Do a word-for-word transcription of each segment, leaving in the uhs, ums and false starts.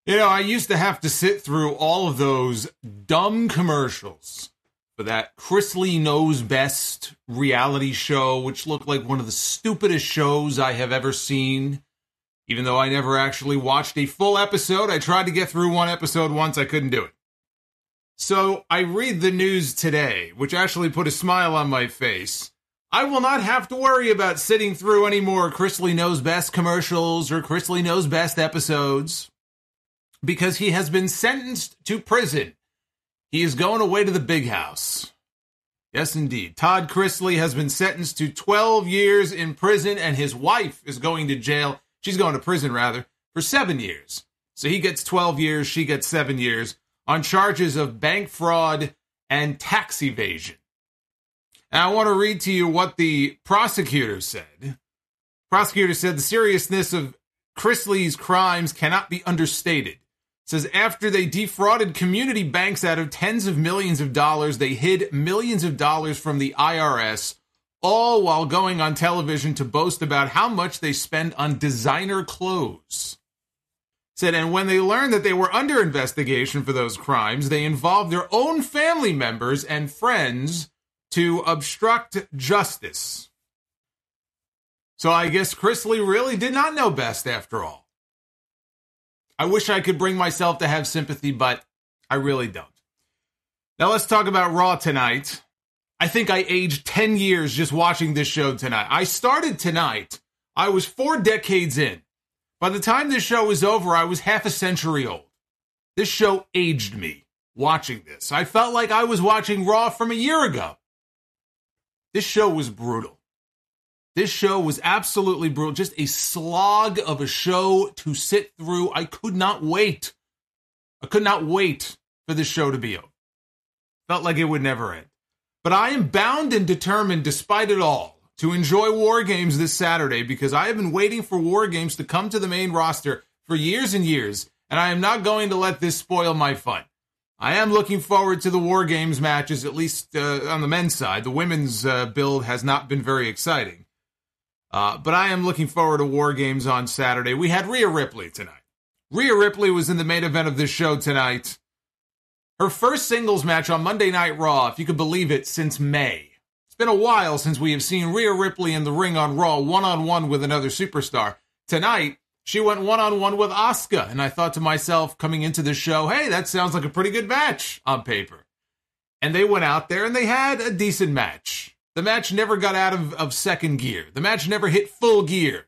You know, I used to have to sit through all of those dumb commercials for that Chris Lee Knows Best reality show, which looked like one of the stupidest shows I have ever seen. Even though I never actually watched a full episode, I tried to get through one episode once, I couldn't do it. So I read the news today, which actually put a smile on my face. I will not have to worry about sitting through any more Chris Lee Knows Best commercials or Chris Lee Knows Best episodes, because he has been sentenced to prison. He is going away to the big house. Yes, indeed. Todd Chrisley has been sentenced to twelve years in prison, and his wife is going to jail. She's going to prison, rather, for seven years. So he gets twelve years, she gets seven years, on charges of bank fraud and tax evasion. And I want to read to you what the prosecutor said. Prosecutor said the seriousness of Chrisley's crimes cannot be understated. Says after they defrauded community banks out of tens of millions of dollars, they hid millions of dollars from the I R S, all while going on television to boast about how much they spend on designer clothes. Said, and when they learned that they were under investigation for those crimes, they involved their own family members and friends to obstruct justice. So I guess Chrisley really did not know best after all. I wish I could bring myself to have sympathy, but I really don't. Now let's talk about Raw tonight. I think I aged ten years just watching this show tonight. I started tonight. I was four decades in. By the time this show was over, I was half a century old. This show aged me watching this. I felt like I was watching Raw from a year ago. This show was brutal. This show was absolutely brutal. Just a slog of a show to sit through. I could not wait. I could not wait for this show to be over. Felt like it would never end. But I am bound and determined, despite it all, to enjoy War Games this Saturday, because I have been waiting for War Games to come to the main roster for years and years, and I am not going to let this spoil my fun. I am looking forward to the War Games matches, at least uh, on the men's side. The women's uh, build has not been very exciting. Uh, but I am looking forward to War Games on Saturday. We had Rhea Ripley tonight. Rhea Ripley was in the main event of this show tonight. Her first singles match on Monday Night Raw, if you could believe it, since May. It's been a while since we have seen Rhea Ripley in the ring on Raw, one-on-one with another superstar. Tonight, she went one-on-one with Asuka, and I thought to myself, coming into the show, hey, that sounds like a pretty good match on paper. And they went out there and they had a decent match. The match never got out of, of second gear. The match never hit full gear.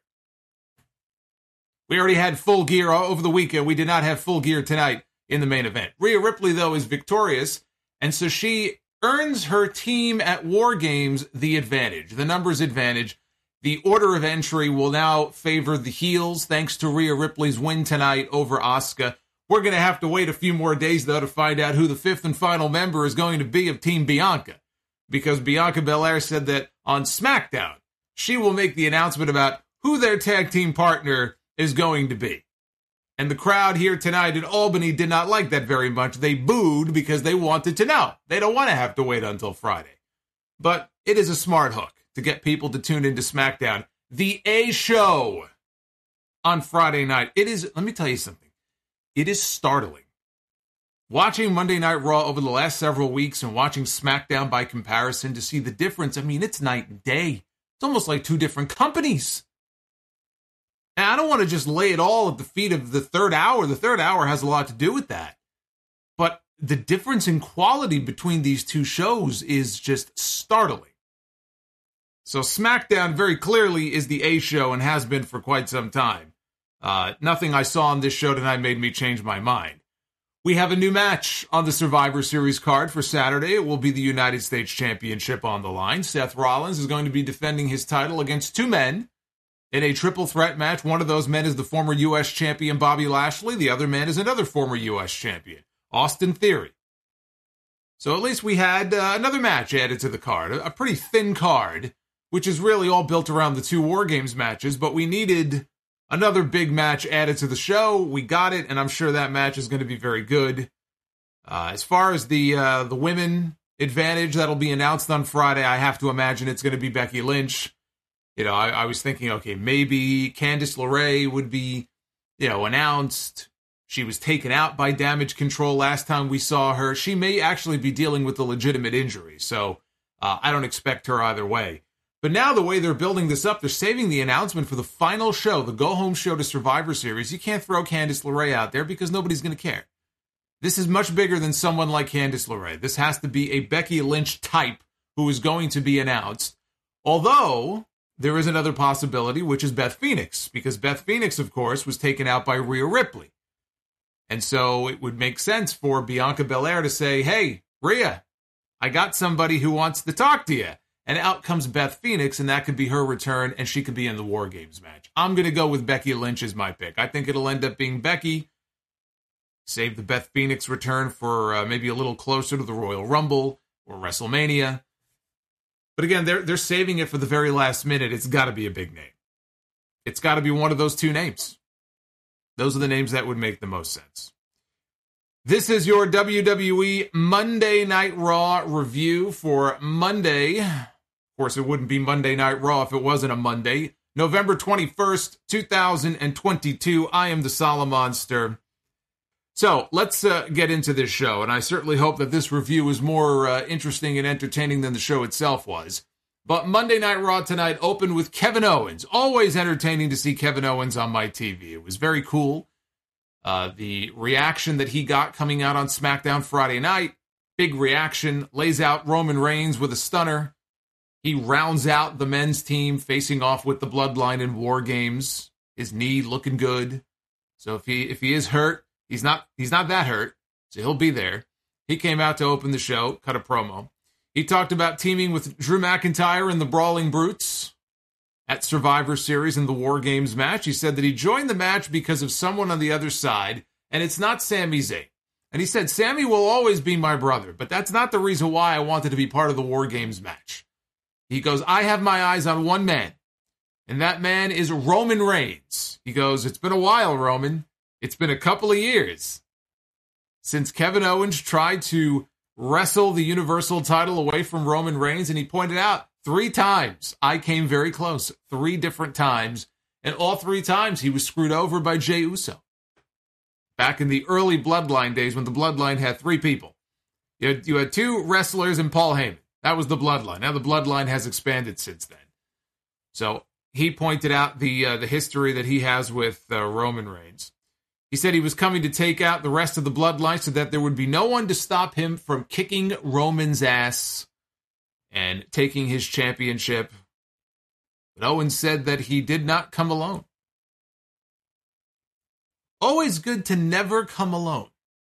We already had full gear over the weekend. We did not have full gear tonight in the main event. Rhea Ripley, though, is victorious, and so she earns her team at War Games the advantage, the numbers advantage. The order of entry will now favor the heels, thanks to Rhea Ripley's win tonight over Asuka. We're going to have to wait a few more days, though, to find out who the fifth and final member is going to be of Team Bianca, because Bianca Belair said that on SmackDown, she will make the announcement about who their tag team partner is going to be. And the crowd here tonight in Albany did not like that very much. They booed because they wanted to know. They don't want to have to wait until Friday. But it is a smart hook to get people to tune into SmackDown, the A show, on Friday night. It is, let me tell you something. It is startling. Watching Monday Night Raw over the last several weeks and watching SmackDown by comparison to see the difference, I mean, it's night and day. It's almost like two different companies. And I don't want to just lay it all at the feet of the third hour. The third hour has a lot to do with that. But the difference in quality between these two shows is just startling. So SmackDown very clearly is the A show and has been for quite some time. Uh, nothing I saw on this show tonight made me change my mind. We have a new match on the Survivor Series card for Saturday. It will be the United States Championship on the line. Seth Rollins is going to be defending his title against two men in a triple threat match. One of those men is the former U S champion Bobby Lashley. The other man is another former U S champion, Austin Theory. So at least we had uh, another match added to the card, a, a pretty thin card, which is really all built around the two War Games matches, but we needed another big match added to the show. We got it, and I'm sure that match is going to be very good. Uh, as far as the uh, the women advantage that'll be announced on Friday, I have to imagine it's going to be Becky Lynch. You know, I, I was thinking, okay, maybe Candice LeRae would be, you know, announced. She was taken out by Damage Control last time we saw her. She may actually be dealing with a legitimate injury, so uh, I don't expect her either way. But now the way they're building this up, they're saving the announcement for the final show, the go-home show to Survivor Series. You can't throw Candice LeRae out there because nobody's going to care. This is much bigger than someone like Candice LeRae. This has to be a Becky Lynch type who is going to be announced. Although, there is another possibility, which is Beth Phoenix. Because Beth Phoenix, of course, was taken out by Rhea Ripley. And so it would make sense for Bianca Belair to say, hey, Rhea, I got somebody who wants to talk to you. And out comes Beth Phoenix, and that could be her return, and she could be in the War Games match. I'm going to go with Becky Lynch as my pick. I think it'll end up being Becky. Save the Beth Phoenix return for uh, maybe a little closer to the Royal Rumble or WrestleMania. But again, they're, they're saving it for the very last minute. It's got to be a big name. It's got to be one of those two names. Those are the names that would make the most sense. This is your W W E Monday Night Raw review for Monday. Of course, it wouldn't be Monday Night Raw if it wasn't a Monday. November twenty-first, two thousand twenty-two. I am the Solomonster. So, let's uh, get into this show, and I certainly hope that this review is more uh, interesting and entertaining than the show itself was. But Monday Night Raw tonight opened with Kevin Owens. Always entertaining to see Kevin Owens on my T V. It was very cool. Uh, the reaction that he got coming out on SmackDown Friday night, big reaction, lays out Roman Reigns with a stunner. He rounds out the men's team facing off with the Bloodline in War Games. His knee looking good. So if he if he is hurt, he's not he's not that hurt, so he'll be there. He came out to open the show, cut a promo. He talked about teaming with Drew McIntyre and the Brawling Brutes at Survivor Series in the War Games match. He said that he joined the match because of someone on the other side, and it's not Sami Zayn. And he said, Sami will always be my brother, but that's not the reason why I wanted to be part of the War Games match. He goes, I have my eyes on one man, and that man is Roman Reigns. He goes, it's been a while, Roman. It's been a couple of years since Kevin Owens tried to wrestle the Universal title away from Roman Reigns, and he pointed out, Three times I came very close, three different times, and all three times he was screwed over by Jey Uso. Back in the early Bloodline days when the Bloodline had three people. You had, you had two wrestlers and Paul Heyman. That was the Bloodline. Now the Bloodline has expanded since then. So he pointed out the uh, the history that he has with uh, Roman Reigns. He said he was coming to take out the rest of the Bloodline so that there would be no one to stop him from kicking Roman's ass and taking his championship. But Owens said that he did not come alone. Always good to never come alone.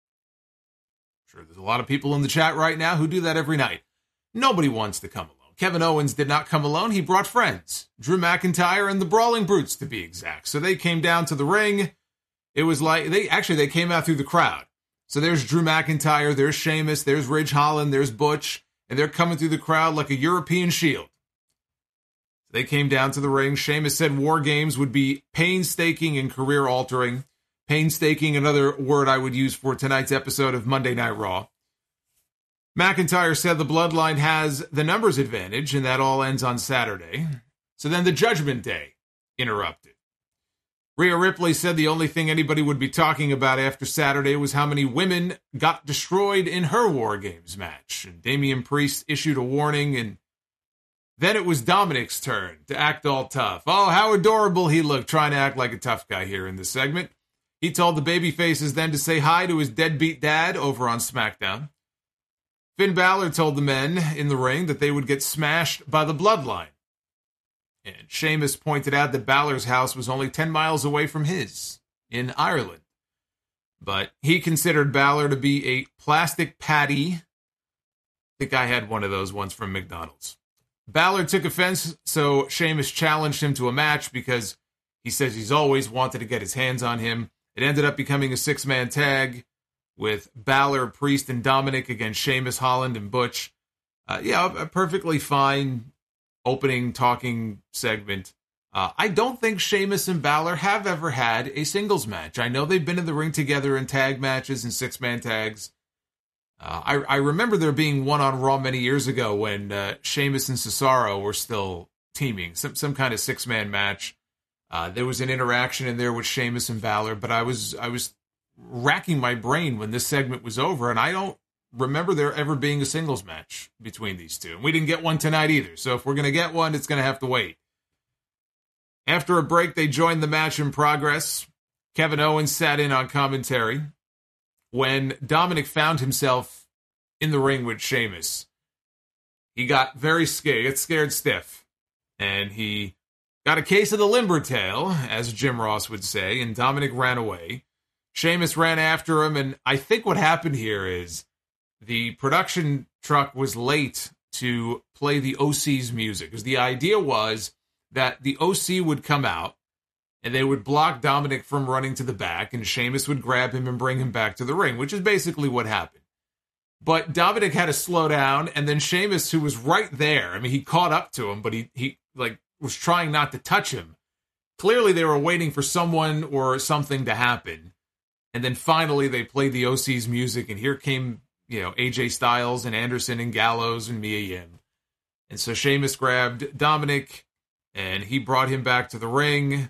I'm sure there's a lot of people in the chat right now who do that every night. Nobody wants to come alone. Kevin Owens did not come alone. He brought friends. Drew McIntyre and the Brawling Brutes, to be exact. So they came down to the ring. It was like, they actually, they came out through the crowd. So there's Drew McIntyre, there's Sheamus, there's Ridge Holland, there's Butch. And they're coming through the crowd like a European shield. They came down to the ring. Sheamus said War Games would be painstaking and career-altering. Painstaking, another word I would use for tonight's episode of Monday Night Raw. McIntyre said the Bloodline has the numbers advantage, and that all ends on Saturday. So then the Judgment Day interrupted. Rhea Ripley said the only thing anybody would be talking about after Saturday was how many women got destroyed in her War Games match. And Damian Priest issued a warning, and then it was Dominic's turn to act all tough. Oh, how adorable he looked, trying to act like a tough guy here in this segment. He told the babyfaces then to say hi to his deadbeat dad over on SmackDown. Finn Balor told the men in the ring that they would get smashed by the Bloodline. And Sheamus pointed out that Balor's house was only ten miles away from his, in Ireland. But he considered Balor to be a plastic patty. I think I had one of those ones from McDonald's. Balor took offense, so Sheamus challenged him to a match because he says he's always wanted to get his hands on him. It ended up becoming a six-man tag with Balor, Priest, and Dominic against Sheamus, Holland, and Butch. Uh, yeah, a perfectly fine opening talking segment. Uh, I don't think Sheamus and Balor have ever had a singles match. I know they've been in the ring together in tag matches and six-man tags. Uh, I, I remember there being one on Raw many years ago when uh, Sheamus and Cesaro were still teaming, some some kind of six-man match. Uh, there was an interaction in there with Sheamus and Balor, but I was I was racking my brain when this segment was over, and I don't remember there ever being a singles match between these two. And we didn't get one tonight either, so if we're going to get one, it's going to have to wait. After a break, they joined the match in progress. Kevin Owens sat in on commentary. When Dominic found himself in the ring with Sheamus, he got very scared. He got scared stiff. And he got a case of the limber tail, as Jim Ross would say, and Dominic ran away. Sheamus ran after him, and I think what happened here is the production truck was late to play the O C's music, because the idea was that the O C would come out, and they would block Dominic from running to the back, and Sheamus would grab him and bring him back to the ring, which is basically what happened. But Dominic had to slow down, and then Sheamus, who was right there, I mean, he caught up to him, but he, he like was trying not to touch him. Clearly, they were waiting for someone or something to happen. And then finally, they played the O C's music, and here came, you know, A J Styles and Anderson and Gallows and Mia Yim. And so Sheamus grabbed Dominic, and he brought him back to the ring,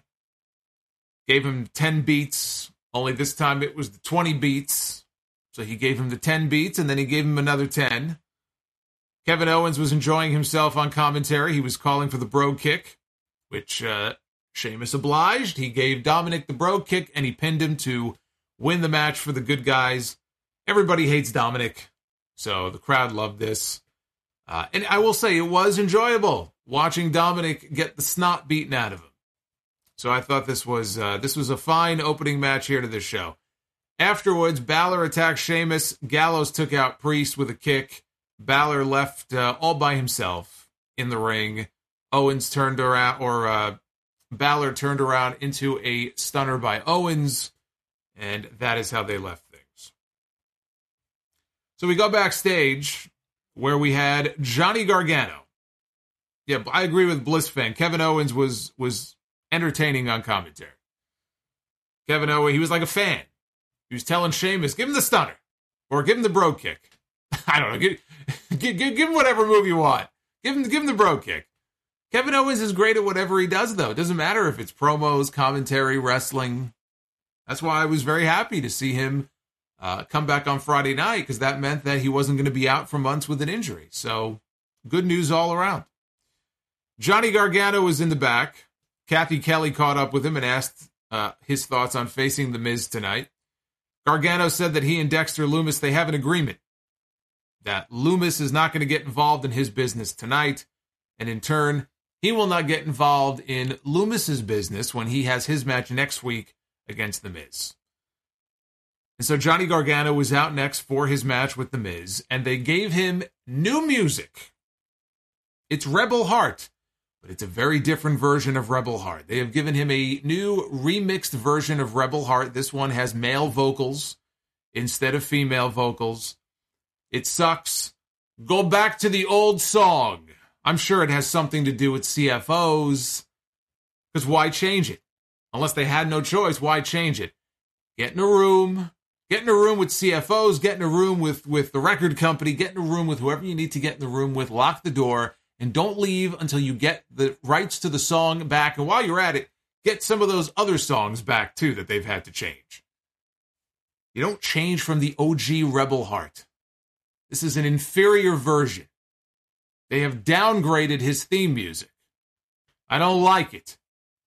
gave him ten beats, only this time it was the twenty beats. So he gave him the ten beats, and then he gave him another ten. Kevin Owens was enjoying himself on commentary. He was calling for the bro kick, which uh, Sheamus obliged. He gave Dominic the bro kick, and he pinned him to win the match for the good guys. Everybody hates Dominic, so the crowd loved this. Uh, and I will say, it was enjoyable watching Dominic get the snot beaten out of him. So I thought this was uh, this was a fine opening match here to this show. Afterwards, Balor attacked Sheamus. Gallows took out Priest with a kick. Balor left uh, all by himself in the ring. Owens turned around, or uh, Balor turned around into a stunner by Owens, and that is how they left things. So we go backstage, where we had Johnny Gargano. Yeah, I agree with Bliss fan. Kevin Owens was was entertaining on commentary. Kevin Owens, he was like a fan. He was telling Sheamus, give him the stunner, or give him the bro kick. I don't know. Give, give, give him whatever move you want. Give him, give him the bro kick. Kevin Owens is great at whatever he does, though. It doesn't matter if it's promos, commentary, wrestling. That's why I was very happy to see him uh, come back on Friday night, because that meant that he wasn't going to be out for months with an injury. So, good news all around. Johnny Gargano was in the back. Kathy Kelly caught up with him and asked uh, his thoughts on facing The Miz tonight. Gargano said that he and Dexter Lumis, they have an agreement that Lumis is not going to get involved in his business tonight, and in turn, he will not get involved in Lumis's business when he has his match next week against The Miz. And so Johnny Gargano was out next for his match with The Miz, and they gave him new music. It's Rebel Heart, but it's a very different version of Rebel Heart. They have given him a new remixed version of Rebel Heart. This one has male vocals instead of female vocals. It sucks. Go back to the old song. I'm sure it has something to do with C F Os, because why change it? Unless they had no choice, why change it? Get in a room. Get in a room with C F Os. Get in a room with, with the record company. Get in a room with whoever you need to get in the room with. Lock the door. And don't leave until you get the rights to the song back. And while you're at it, get some of those other songs back, too, that they've had to change. You don't change from the O G Rebel Heart. This is an inferior version. They have downgraded his theme music. I don't like it.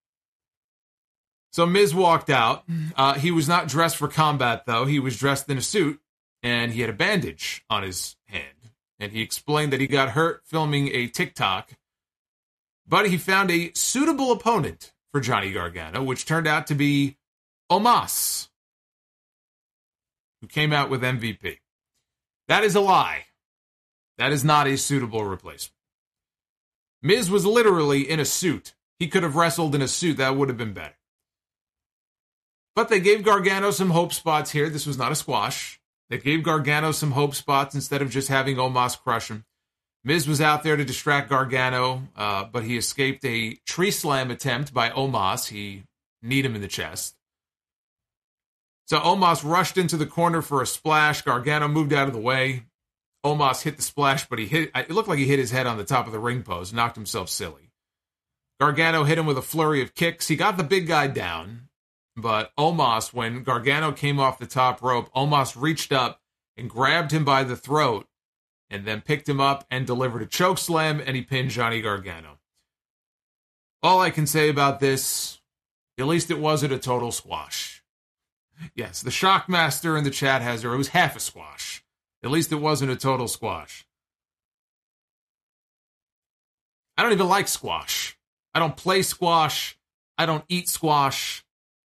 So Miz walked out. Uh, he was not dressed for combat, though. He was dressed in a suit, and he had a bandage on his hand. And he explained that he got hurt filming a TikTok, but he found a suitable opponent for Johnny Gargano, which turned out to be Omos, who came out with M V P. That is a lie. That is not a suitable replacement. Miz was literally in a suit. He could have wrestled in a suit. That would have been better. But they gave Gargano some hope spots here. This was not a squash. They gave Gargano some hope spots instead of just having Omos crush him. Miz was out there to distract Gargano, uh, but he escaped a tree slam attempt by Omos. He kneed him in the chest. So Omos rushed into the corner for a splash. Gargano moved out of the way. Omos hit the splash, but he hit. It looked like he hit his head on the top of the ring post, knocked himself silly. Gargano hit him with a flurry of kicks. He got the big guy down. But Omos, when Gargano came off the top rope, Omos reached up and grabbed him by the throat and then picked him up and delivered a choke slam, and he pinned Johnny Gargano. All I can say about this, at least it wasn't a total squash. Yes, the Shockmaster in the chat has her. It was half a squash. At least it wasn't a total squash. I don't even like squash. I don't play squash. I don't eat squash.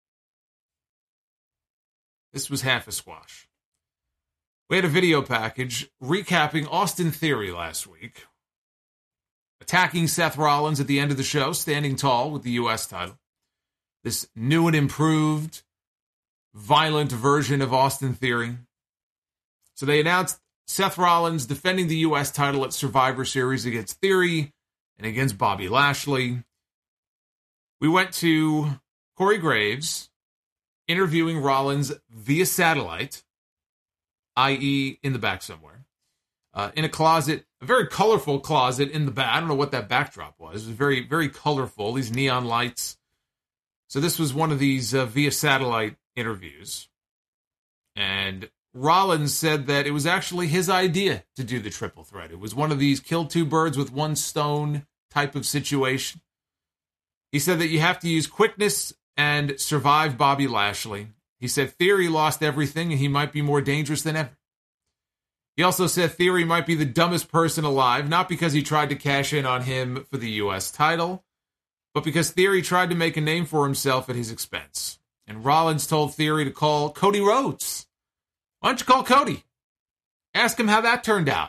This was half a squash. We had a video package recapping Austin Theory last week, attacking Seth Rollins at the end of the show, standing tall with the U S title. This new and improved, violent version of Austin Theory. So they announced Seth Rollins defending the U S title at Survivor Series against Theory and against Bobby Lashley. We went to Corey Graves interviewing Rollins via satellite, that is in the back somewhere, uh, in a closet, a very colorful closet in the back. I don't know what that backdrop was. It was very, very colorful, these neon lights. So this was one of these uh, via satellite interviews. And Rollins said that it was actually his idea to do the triple threat. It was one of these kill two birds with one stone type of situation. He said that you have to use quickness and survive Bobby Lashley. He said Theory lost everything and he might be more dangerous than ever. He also said Theory might be the dumbest person alive, not because he tried to cash in on him for the U S title, but because Theory tried to make a name for himself at his expense. And Rollins told Theory to call Cody Rhodes. Why don't you call Cody? Ask him how that turned out.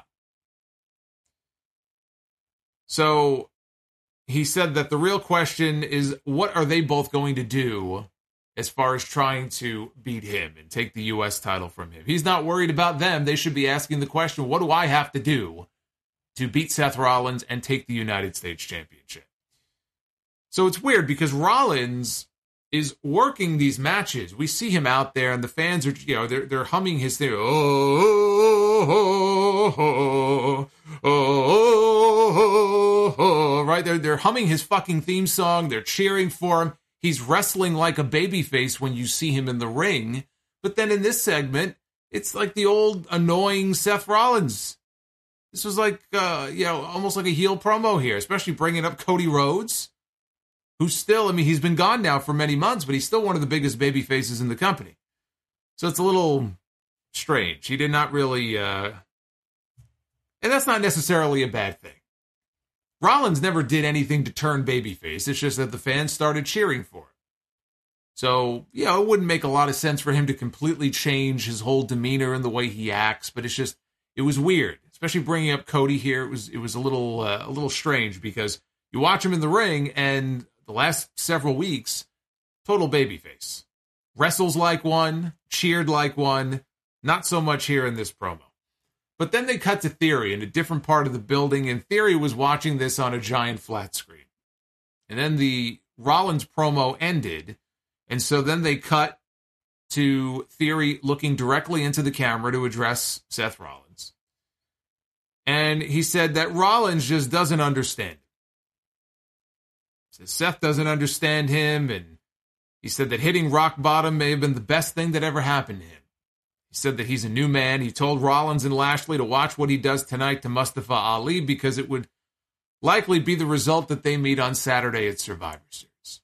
So he said that the real question is, what are they both going to do as far as trying to beat him and take the U S title from him? He's not worried about them. They should be asking the question, what do I have to do to beat Seth Rollins and take the United States Championship? So it's weird because Rollins is working these matches. We see him out there and the fans are, you know, they're, they're humming his thing. Oh, oh, oh, oh, oh, oh, right? They're, they're humming his fucking theme song. They're cheering for him. He's wrestling like a babyface when you see him in the ring. But then in this segment, it's like the old annoying Seth Rollins. This was like, uh, you know, almost like a heel promo here, especially bringing up Cody Rhodes, who's still, I mean, he's been gone now for many months, but he's still one of the biggest baby faces in the company. So it's a little strange. He did not really, uh, and that's not necessarily a bad thing. Rollins never did anything to turn babyface. It's just that the fans started cheering for him. So, you know, it wouldn't make a lot of sense for him to completely change his whole demeanor and the way he acts, but it's just, it was weird. Especially bringing up Cody here, it was it was a little uh, a little strange because you watch him in the ring and the last several weeks, total babyface. Wrestles like one, cheered like one, not so much here in this promo. But then they cut to Theory in a different part of the building, and Theory was watching this on a giant flat screen. And then the Rollins promo ended, and so then they cut to Theory looking directly into the camera to address Seth Rollins. And he said that Rollins just doesn't understand him. He said Seth doesn't understand him, and he said that hitting rock bottom may have been the best thing that ever happened to him. He said that he's a new man. He told Rollins and Lashley to watch what he does tonight to Mustafa Ali because it would likely be the result that they meet on Saturday at Survivor Series.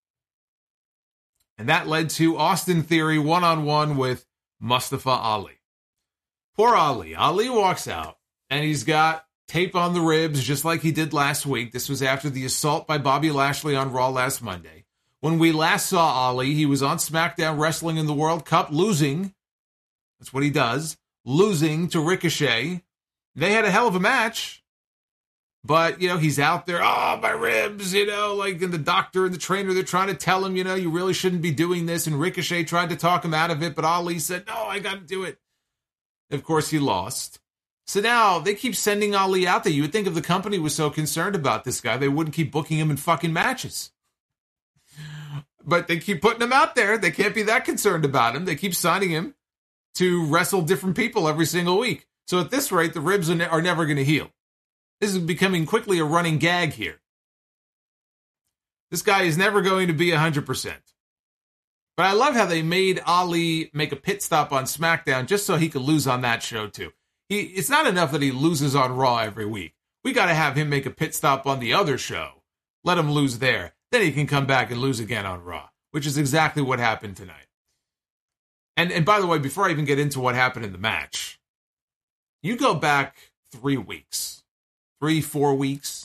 And that led to Austin Theory one-on-one with Mustafa Ali. Poor Ali. Ali walks out, and he's got tape on the ribs just like he did last week. This was after the assault by Bobby Lashley on Raw last Monday. When we last saw Ali, he was on SmackDown wrestling in the World Cup, losing. That's what he does. Losing to Ricochet. They had a hell of a match. But, you know, he's out there, oh, my ribs, you know, like, and the doctor and the trainer, they're trying to tell him, you know, you really shouldn't be doing this. And Ricochet tried to talk him out of it, but Ali said, no, I got to do it. Of course, he lost. So now they keep sending Ali out there. You would think if the company was so concerned about this guy, they wouldn't keep booking him in fucking matches. But they keep putting him out there. They can't be that concerned about him. They keep signing him to wrestle different people every single week. So at this rate, the ribs are, ne- are never going to heal. This is becoming quickly a running gag here. This guy is never going to be one hundred percent. But I love how they made Ali make a pit stop on SmackDown just so he could lose on that show, too. He, it's not enough that he loses on Raw every week. We got to have him make a pit stop on the other show. Let him lose there. Then he can come back and lose again on Raw, which is exactly what happened tonight. And, and by the way, before I even get into what happened in the match, you go back three weeks, three, four weeks,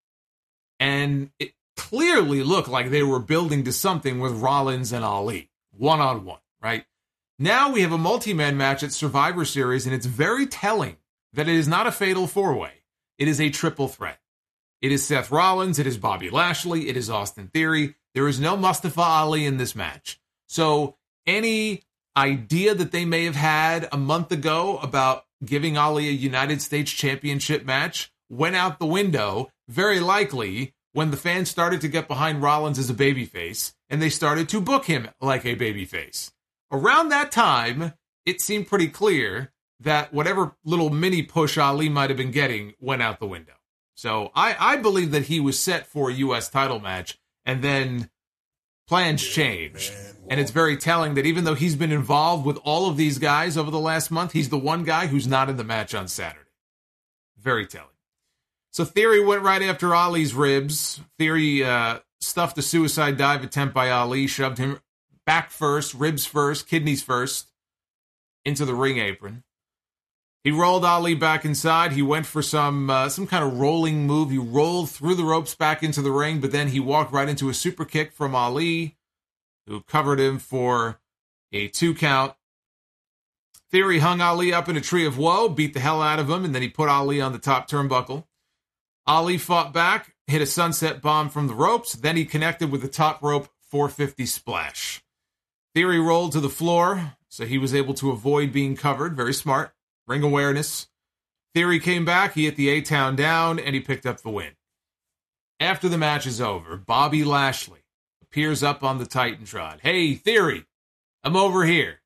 and it clearly looked like they were building to something with Rollins and Ali, one-on-one, right? Now we have a multi-man match at Survivor Series, and it's very telling that it is not a fatal four-way. It is a triple threat. It is Seth Rollins, it is Bobby Lashley, it is Austin Theory. There is no Mustafa Ali in this match. So any idea that they may have had a month ago about giving Ali a United States Championship match went out the window, very likely, when the fans started to get behind Rollins as a babyface, and they started to book him like a babyface. Around that time, it seemed pretty clear that whatever little mini push Ali might have been getting went out the window. So I, I believe that he was set for a U S title match, and then plans changed. And it's very telling that even though he's been involved with all of these guys over the last month, he's the one guy who's not in the match on Saturday. Very telling. So Theory went right after Ali's ribs. Theory uh, stuffed a suicide dive attempt by Ali, shoved him back first, ribs first, kidneys first, into the ring apron. He rolled Ali back inside. He went for some uh, some kind of rolling move. He rolled through the ropes back into the ring, but then he walked right into a super kick from Ali, who covered him for a two count. Theory hung Ali up in a tree of woe, beat the hell out of him, and then he put Ali on the top turnbuckle. Ali fought back, hit a sunset bomb from the ropes, then he connected with the top rope four fifty splash. Theory rolled to the floor, so he was able to avoid being covered. Very smart. Ring awareness. Theory came back, he hit the A-Town down, and he picked up the win. After the match is over, Bobby Lashley appears up on the Titantron. Hey, Theory, I'm over here.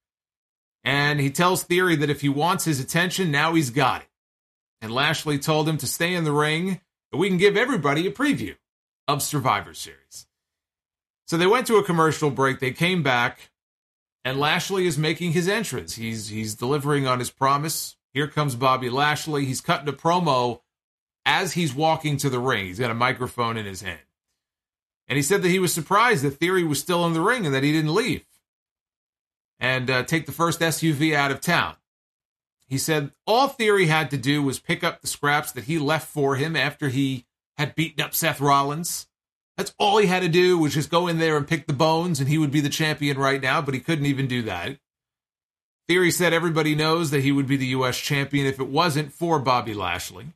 And he tells Theory that if he wants his attention, now he's got it. And Lashley told him to stay in the ring, and we can give everybody a preview of Survivor Series. So they went to a commercial break, they came back, and Lashley is making his entrance. He's he's delivering on his promise. Here comes Bobby Lashley. He's cutting a promo as he's walking to the ring. He's got a microphone in his hand. And he said that he was surprised that Theory was still in the ring and that he didn't leave and uh, take the first S U V out of town. He said all Theory had to do was pick up the scraps that he left for him after he had beaten up Seth Rollins. That's all he had to do, was just go in there and pick the bones, and he would be the champion right now, but he couldn't even do that. Theory said everybody knows that he would be the U S champion if it wasn't for Bobby Lashley.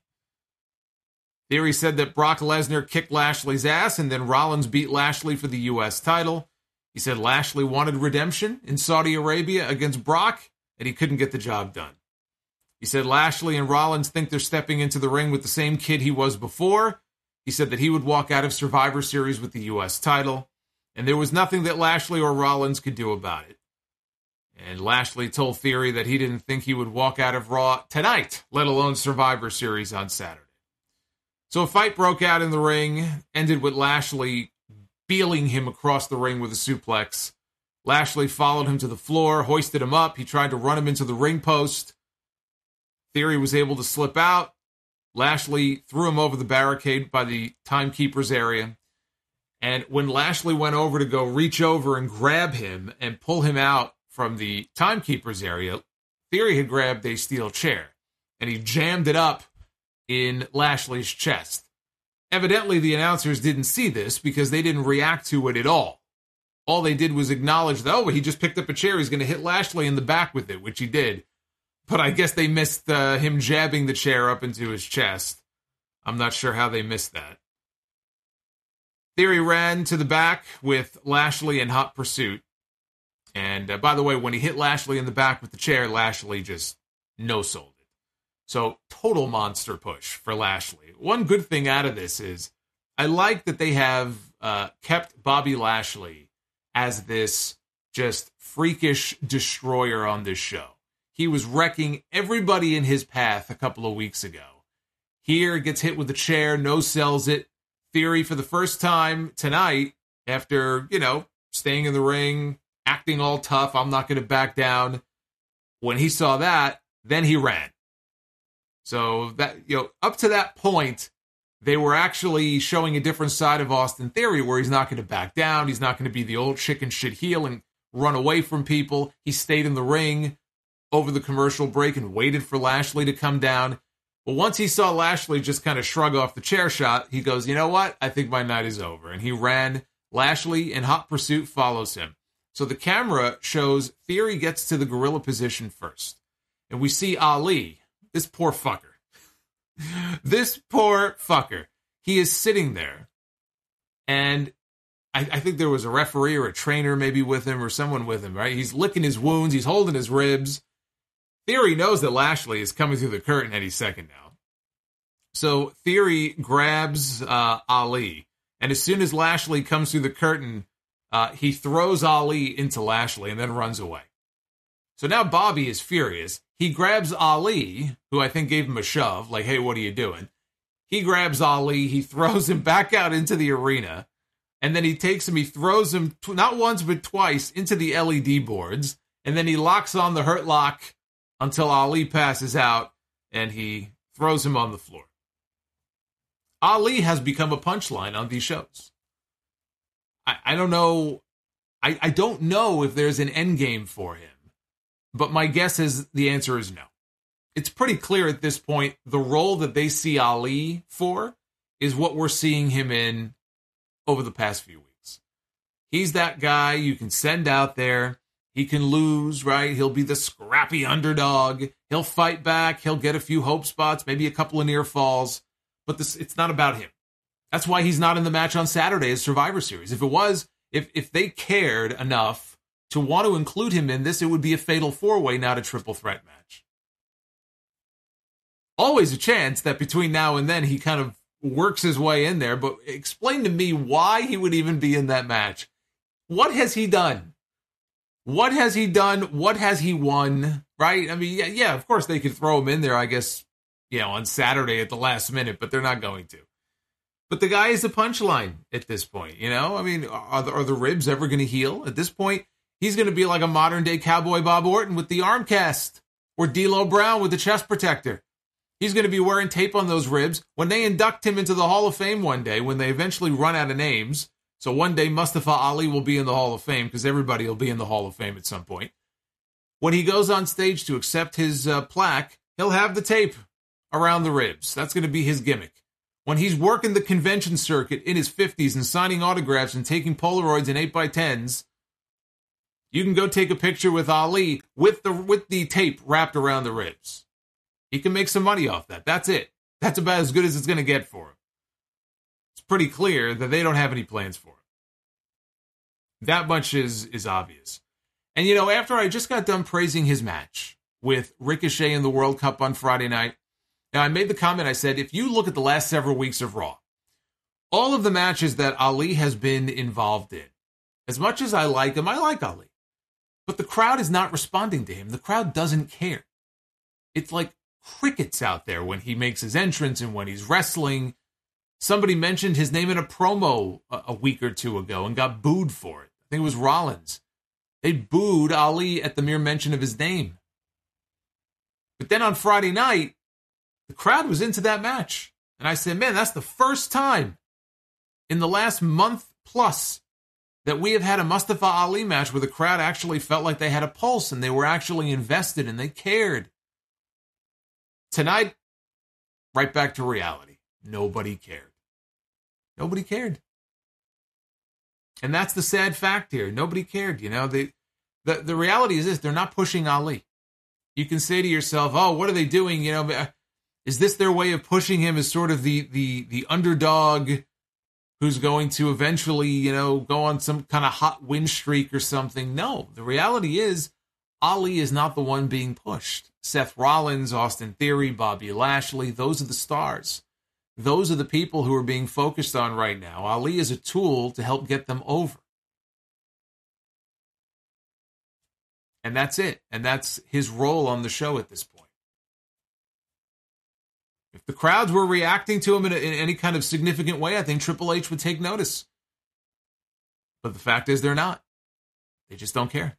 Theory said that Brock Lesnar kicked Lashley's ass, and then Rollins beat Lashley for the U S title. He said Lashley wanted redemption in Saudi Arabia against Brock, and he couldn't get the job done. He said Lashley and Rollins think they're stepping into the ring with the same kid he was before. He said that he would walk out of Survivor Series with the U S title, and there was nothing that Lashley or Rollins could do about it. And Lashley told Theory that he didn't think he would walk out of Raw tonight, let alone Survivor Series on Saturday. So a fight broke out in the ring, ended with Lashley beeling him across the ring with a suplex. Lashley followed him to the floor, hoisted him up. He tried to run him into the ring post. Theory was able to slip out. Lashley threw him over the barricade by the timekeeper's area. And when Lashley went over to go reach over and grab him and pull him out from the timekeeper's area, Theory had grabbed a steel chair, and he jammed it up in Lashley's chest. Evidently, the announcers didn't see this because they didn't react to it at all. All they did was acknowledge that, oh, he just picked up a chair, he's going to hit Lashley in the back with it, which he did. But I guess they missed uh, him jabbing the chair up into his chest. I'm not sure how they missed that. Theory ran to the back with Lashley in hot pursuit. And uh, by the way, when he hit Lashley in the back with the chair, Lashley just no-sold it. So total monster push for Lashley. One good thing out of this is I like that they have uh, kept Bobby Lashley as this just freakish destroyer on this show. He was wrecking everybody in his path a couple of weeks ago. Here, gets hit with a chair, no sells it. Theory, for the first time tonight, after, you know, staying in the ring, acting all tough. I'm not going to back down. When he saw that, then he ran. So that, you know, up to that point, they were actually showing a different side of Austin Theory where he's not going to back down. He's not going to be the old chicken shit heel and run away from people. He stayed in the ring over the commercial break and waited for Lashley to come down. But once he saw Lashley just kind of shrug off the chair shot, he goes, you know what? I think my night is over. And he ran. Lashley in hot pursuit follows him. So the camera shows Theory gets to the gorilla position first. And we see Ali, this poor fucker. This poor fucker. He is sitting there. And I, I think there was a referee or a trainer maybe with him or someone with him, right? He's licking his wounds. He's holding his ribs. Theory knows that Lashley is coming through the curtain any second now. So Theory grabs uh, Ali. And as soon as Lashley comes through the curtain, uh, he throws Ali into Lashley and then runs away. So now Bobby is furious. He grabs Ali, who I think gave him a shove, like, hey, what are you doing? He grabs Ali, he throws him back out into the arena, and then he takes him, he throws him, tw- not once but twice, into the L E D boards, and then he locks on the Hurt Lock until Ali passes out, and he throws him on the floor. Ali has become a punchline on these shows. I, I don't know, I, I don't know if there's an end game for him. But my guess is the answer is no. It's pretty clear at this point, the role that they see Ali for is what we're seeing him in over the past few weeks. He's that guy you can send out there. He can lose, right? He'll be the scrappy underdog. He'll fight back. He'll get a few hope spots, maybe a couple of near falls. But this, it's not about him. That's why he's not in the match on Saturday as Survivor Series. If it was, if if they cared enough to want to include him in this, it would be a fatal four-way, not a triple threat match. Always a chance that between now and then he kind of works his way in there, but explain to me why he would even be in that match. What has he done? What has he done? What has he won? Right? I mean, yeah, yeah, of course they could throw him in there, I guess, you know, on Saturday at the last minute, but they're not going to. But the guy is the punchline at this point, you know? I mean, are the, are the ribs ever going to heal? At this point, he's going to be like a modern-day Cowboy Bob Orton with the arm cast, or D'Lo Brown with the chest protector. He's going to be wearing tape on those ribs. When they induct him into the Hall of Fame one day, when they eventually run out of names, so one day Mustafa Ali will be in the Hall of Fame, because everybody will be in the Hall of Fame at some point. When he goes on stage to accept his uh, plaque, he'll have the tape around the ribs. That's going to be his gimmick. When he's working the convention circuit in his fifties and signing autographs and taking Polaroids and eight by tens, you can go take a picture with Ali with the with the tape wrapped around the ribs. He can make some money off that. That's it. That's about as good as it's going to get for him. It's pretty clear that they don't have any plans for him. That much is, is obvious. And, you know, after I just got done praising his match with Ricochet in the World Cup on Friday night, now I made the comment, I said, if you look at the last several weeks of Raw, all of the matches that Ali has been involved in, as much as I like him, I like Ali. But the crowd is not responding to him. The crowd doesn't care. It's like crickets out there when he makes his entrance and when he's wrestling. Somebody mentioned his name in a promo a, a week or two ago and got booed for it. I think it was Rollins. They booed Ali at the mere mention of his name. But then on Friday night, the crowd was into that match. And I said, man, that's the first time in the last month plus that we have had a Mustafa Ali match where the crowd actually felt like they had a pulse and they were actually invested and they cared. Tonight, right back to reality. Nobody cared. Nobody cared. And that's the sad fact here. Nobody cared. You know, they, the, the reality is this, they're not pushing Ali. You can say to yourself, oh, what are they doing? You know, is this their way of pushing him as sort of the the the underdog who's going to eventually, you know, go on some kind of hot win streak or something? No, the reality is Ali is not the one being pushed. Seth Rollins, Austin Theory, Bobby Lashley, those are the stars. Those are the people who are being focused on right now. Ali is a tool to help get them over. And that's it. And that's his role on the show at this point. If the crowds were reacting to him in, a, in any kind of significant way, I think Triple H would take notice. But the fact is they're not. They just don't care.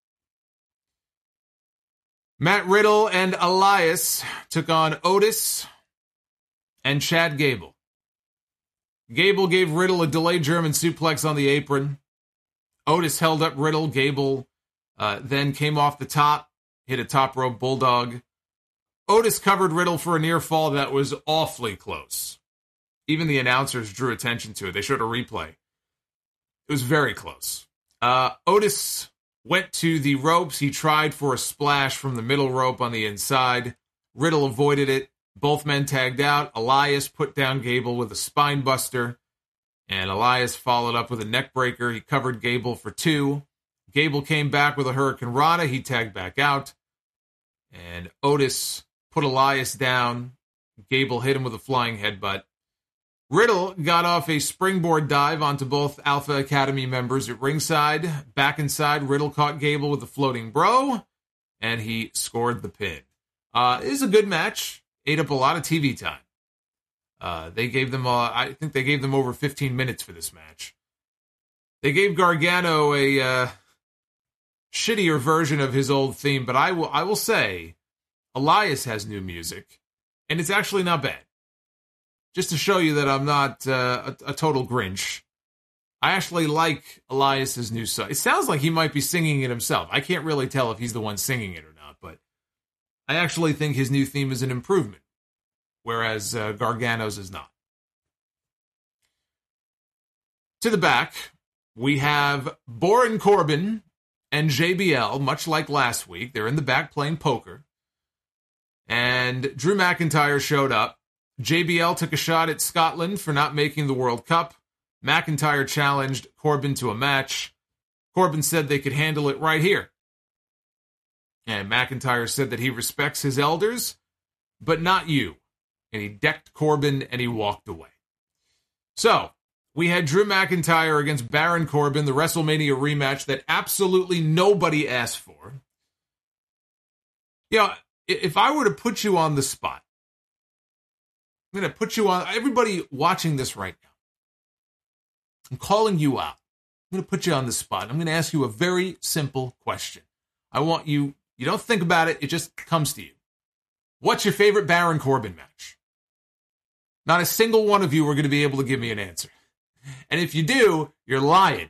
Matt Riddle and Elias took on Otis and Chad Gable. Gable gave Riddle a delayed German suplex on the apron. Otis held up Riddle. Gable uh, then came off the top, hit a top rope bulldog. Otis covered Riddle for a near fall that was awfully close. Even the announcers drew attention to it. They showed a replay. It was very close. Uh, Otis went to the ropes. He tried for a splash from the middle rope on the inside. Riddle avoided it. Both men tagged out. Elias put down Gable with a spine buster, and Elias followed up with a neck breaker. He covered Gable for two. Gable came back with a Hurricane Rana. He tagged back out, and Otis put Elias down. Gable hit him with a flying headbutt. Riddle got off a springboard dive onto both Alpha Academy members at ringside. Back inside, Riddle caught Gable with a floating bro, and he scored the pin. Uh, it is a good match. Ate up a lot of T V time. Uh, they gave them, uh, I think they gave them over fifteen minutes for this match. They gave Gargano a uh, shittier version of his old theme, but I will, I will say, Elias has new music, and it's actually not bad. Just to show you that I'm not uh, a, a total Grinch, I actually like Elias's new song. It sounds like he might be singing it himself. I can't really tell if he's the one singing it or not, but I actually think his new theme is an improvement, whereas uh, Gargano's is not. To the back, we have Baron Corbin and J B L, much like last week. They're in the back playing poker. And Drew McIntyre showed up. J B L took a shot at Scotland for not making the World Cup. McIntyre challenged Corbin to a match. Corbin said they could handle it right here. And McIntyre said that he respects his elders, but not you. And he decked Corbin and he walked away. So, we had Drew McIntyre against Baron Corbin, the WrestleMania rematch that absolutely nobody asked for. You know, if I were to put you on the spot, I'm going to put you on, everybody watching this right now, I'm calling you out. I'm going to put you on the spot. I'm going to ask you a very simple question. I want you, you don't think about it, it just comes to you. What's your favorite Baron Corbin match? Not a single one of you are going to be able to give me an answer. And if you do, you're lying.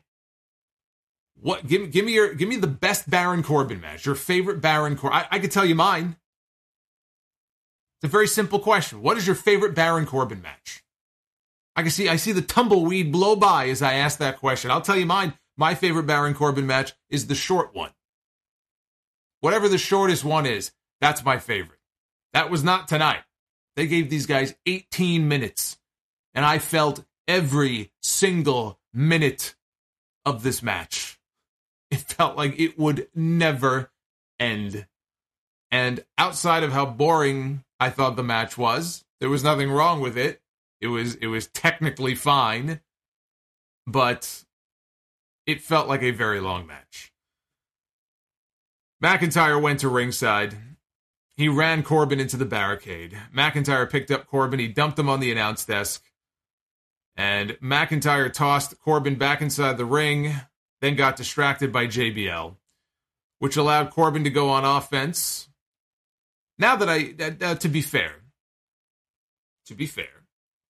What? Give, give me your, give me the best Baron Corbin match. Your favorite Baron Corbin. I, I could tell you mine. It's a very simple question. What is your favorite Baron Corbin match? I can see, I see the tumbleweed blow by as I ask that question. I'll tell you mine. My favorite Baron Corbin match is the short one. Whatever the shortest one is, that's my favorite. That was not tonight. They gave these guys eighteen minutes, and I felt every single minute of this match. It felt like it would never end. And outside of how boring I thought the match was, there was nothing wrong with it. It was it was technically fine, but it felt like a very long match. McIntyre went to ringside. He ran Corbin into the barricade. McIntyre picked up Corbin. He dumped him on the announce desk. And McIntyre tossed Corbin back inside the ring, then got distracted by J B L, which allowed Corbin to go on offense. Now that I, uh, to be fair, to be fair,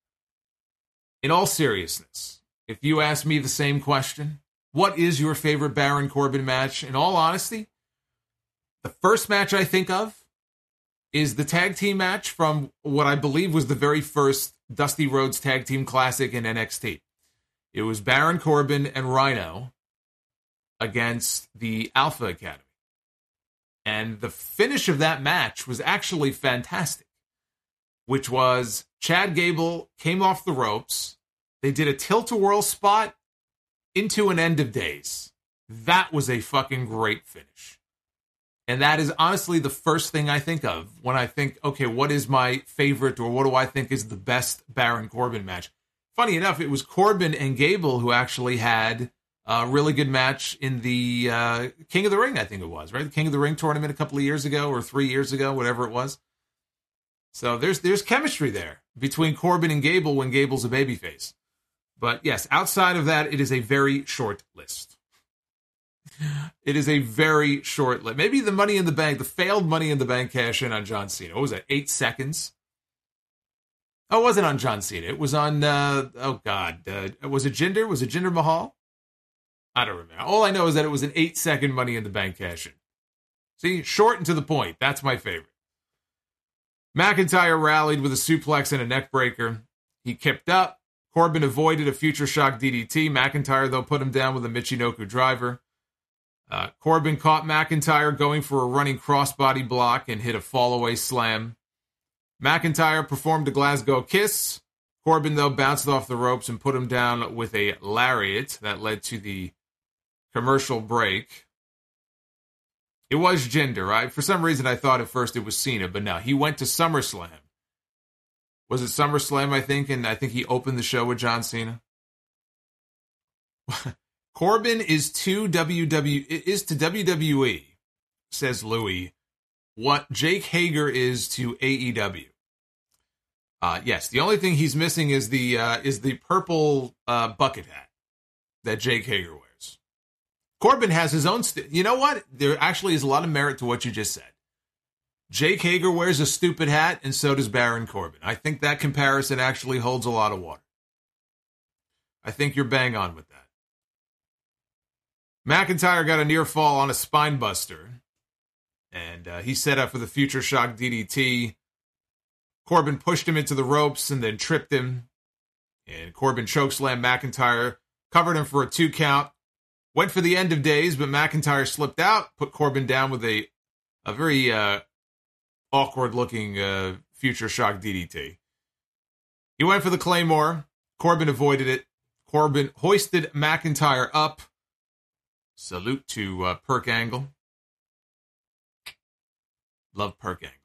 in all seriousness, if you ask me the same question, what is your favorite Baron Corbin match? In all honesty, the first match I think of is the tag team match from what I believe was the very first Dusty Rhodes Tag Team Classic in N X T. It was Baron Corbin and Rhino against the Alpha Academy. And the finish of that match was actually fantastic, which was Chad Gable came off the ropes. They did a tilt-a-whirl spot into an end of days. That was a fucking great finish. And that is honestly the first thing I think of when I think, okay, what is my favorite or what do I think is the best Baron Corbin match? Funny enough, it was Corbin and Gable who actually had a really good match in the uh, King of the Ring, I think it was, right? The King of the Ring tournament a couple of years ago or three years ago, whatever it was. So there's there's chemistry there between Corbin and Gable when Gable's a babyface. But yes, outside of that, it is a very short list. It is a very short lived. Maybe the Money in the Bank, the failed Money in the Bank cash in on John Cena. What was that? Eight seconds? Oh, it wasn't on John Cena. It was on, uh, oh God. Uh, was it Jinder? Was it Jinder Mahal? I don't remember. All I know is that it was an eight second Money in the Bank cash in. See, short and to the point. That's my favorite. McIntyre rallied with a suplex and a neck breaker. He kicked up. Corbin avoided a future shock D D T. McIntyre, though, put him down with a Michinoku driver. Uh, Corbin caught McIntyre going for a running crossbody block and hit a fallaway slam. McIntyre performed a Glasgow kiss. Corbin, though, bounced off the ropes and put him down with a lariat that led to the commercial break. It was Jinder, right? For some reason, I thought at first it was Cena, but no, he went to SummerSlam. Was it SummerSlam, I think? And I think he opened the show with John Cena. Corbin is to W W is to W W E, says Louis, what Jake Hager is to A E W. Uh, yes, the only thing he's missing is the uh, is the purple uh, bucket hat that Jake Hager wears. Corbin has his own. St- you know what? There actually is a lot of merit to what you just said. Jake Hager wears a stupid hat, and so does Baron Corbin. I think that comparison actually holds a lot of water. I think you're bang on with that. McIntyre got a near fall on a spine buster, and uh, he set up for the future shock D D T. Corbin pushed him into the ropes and then tripped him, and Corbin chokeslammed McIntyre, covered him for a two count, went for the end of days, but McIntyre slipped out, put Corbin down with a, a very uh, awkward-looking uh, future shock D D T. He went for the Claymore. Corbin avoided it. Corbin hoisted McIntyre up. Salute to uh, Perk Angle. Love Perk Angle.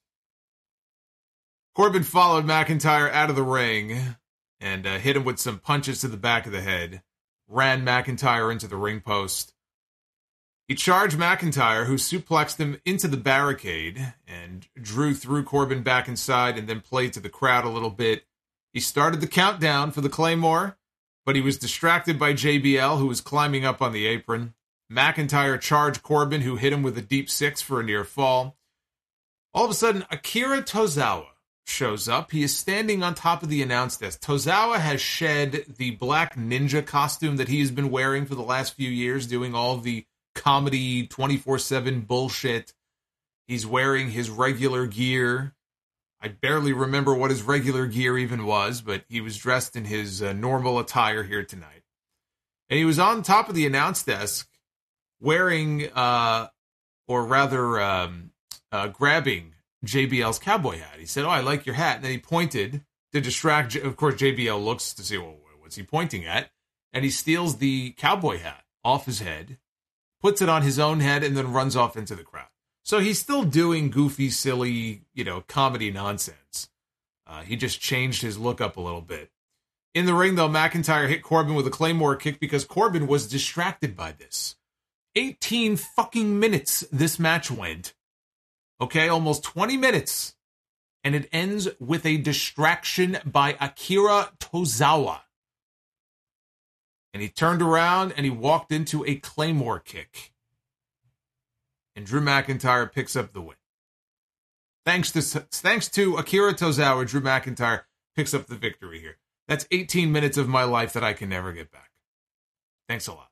Corbin followed McIntyre out of the ring and uh, hit him with some punches to the back of the head. Ran McIntyre into the ring post. He charged McIntyre, who suplexed him into the barricade and drew through Corbin back inside and then played to the crowd a little bit. He started the countdown for the Claymore, but he was distracted by J B L, who was climbing up on the apron. McIntyre charged Corbin, who hit him with a deep six for a near fall. All of a sudden, Akira Tozawa shows up. He is standing on top of the announce desk. Tozawa has shed the black ninja costume that he has been wearing for the last few years, doing all of the comedy twenty-four seven bullshit. He's wearing his regular gear. I barely remember what his regular gear even was, but he was dressed in his uh, normal attire here tonight. And he was on top of the announce desk wearing, uh, or rather um, uh, grabbing J B L's cowboy hat. He said, "Oh, I like your hat." And then he pointed to distract. J- of course, J B L looks to see, well, what's he pointing at? And he steals the cowboy hat off his head, puts it on his own head, and then runs off into the crowd. So he's still doing goofy, silly, you know, comedy nonsense. Uh, he just changed his look up a little bit. In the ring, though, McIntyre hit Corbin with a Claymore kick because Corbin was distracted by this. eighteen fucking minutes this match went. Okay, almost twenty minutes. And it ends with a distraction by Akira Tozawa. And he turned around and he walked into a Claymore kick. And Drew McIntyre picks up the win. Thanks to thanks to Akira Tozawa, Drew McIntyre picks up the victory here. That's eighteen minutes of my life that I can never get back. Thanks a lot.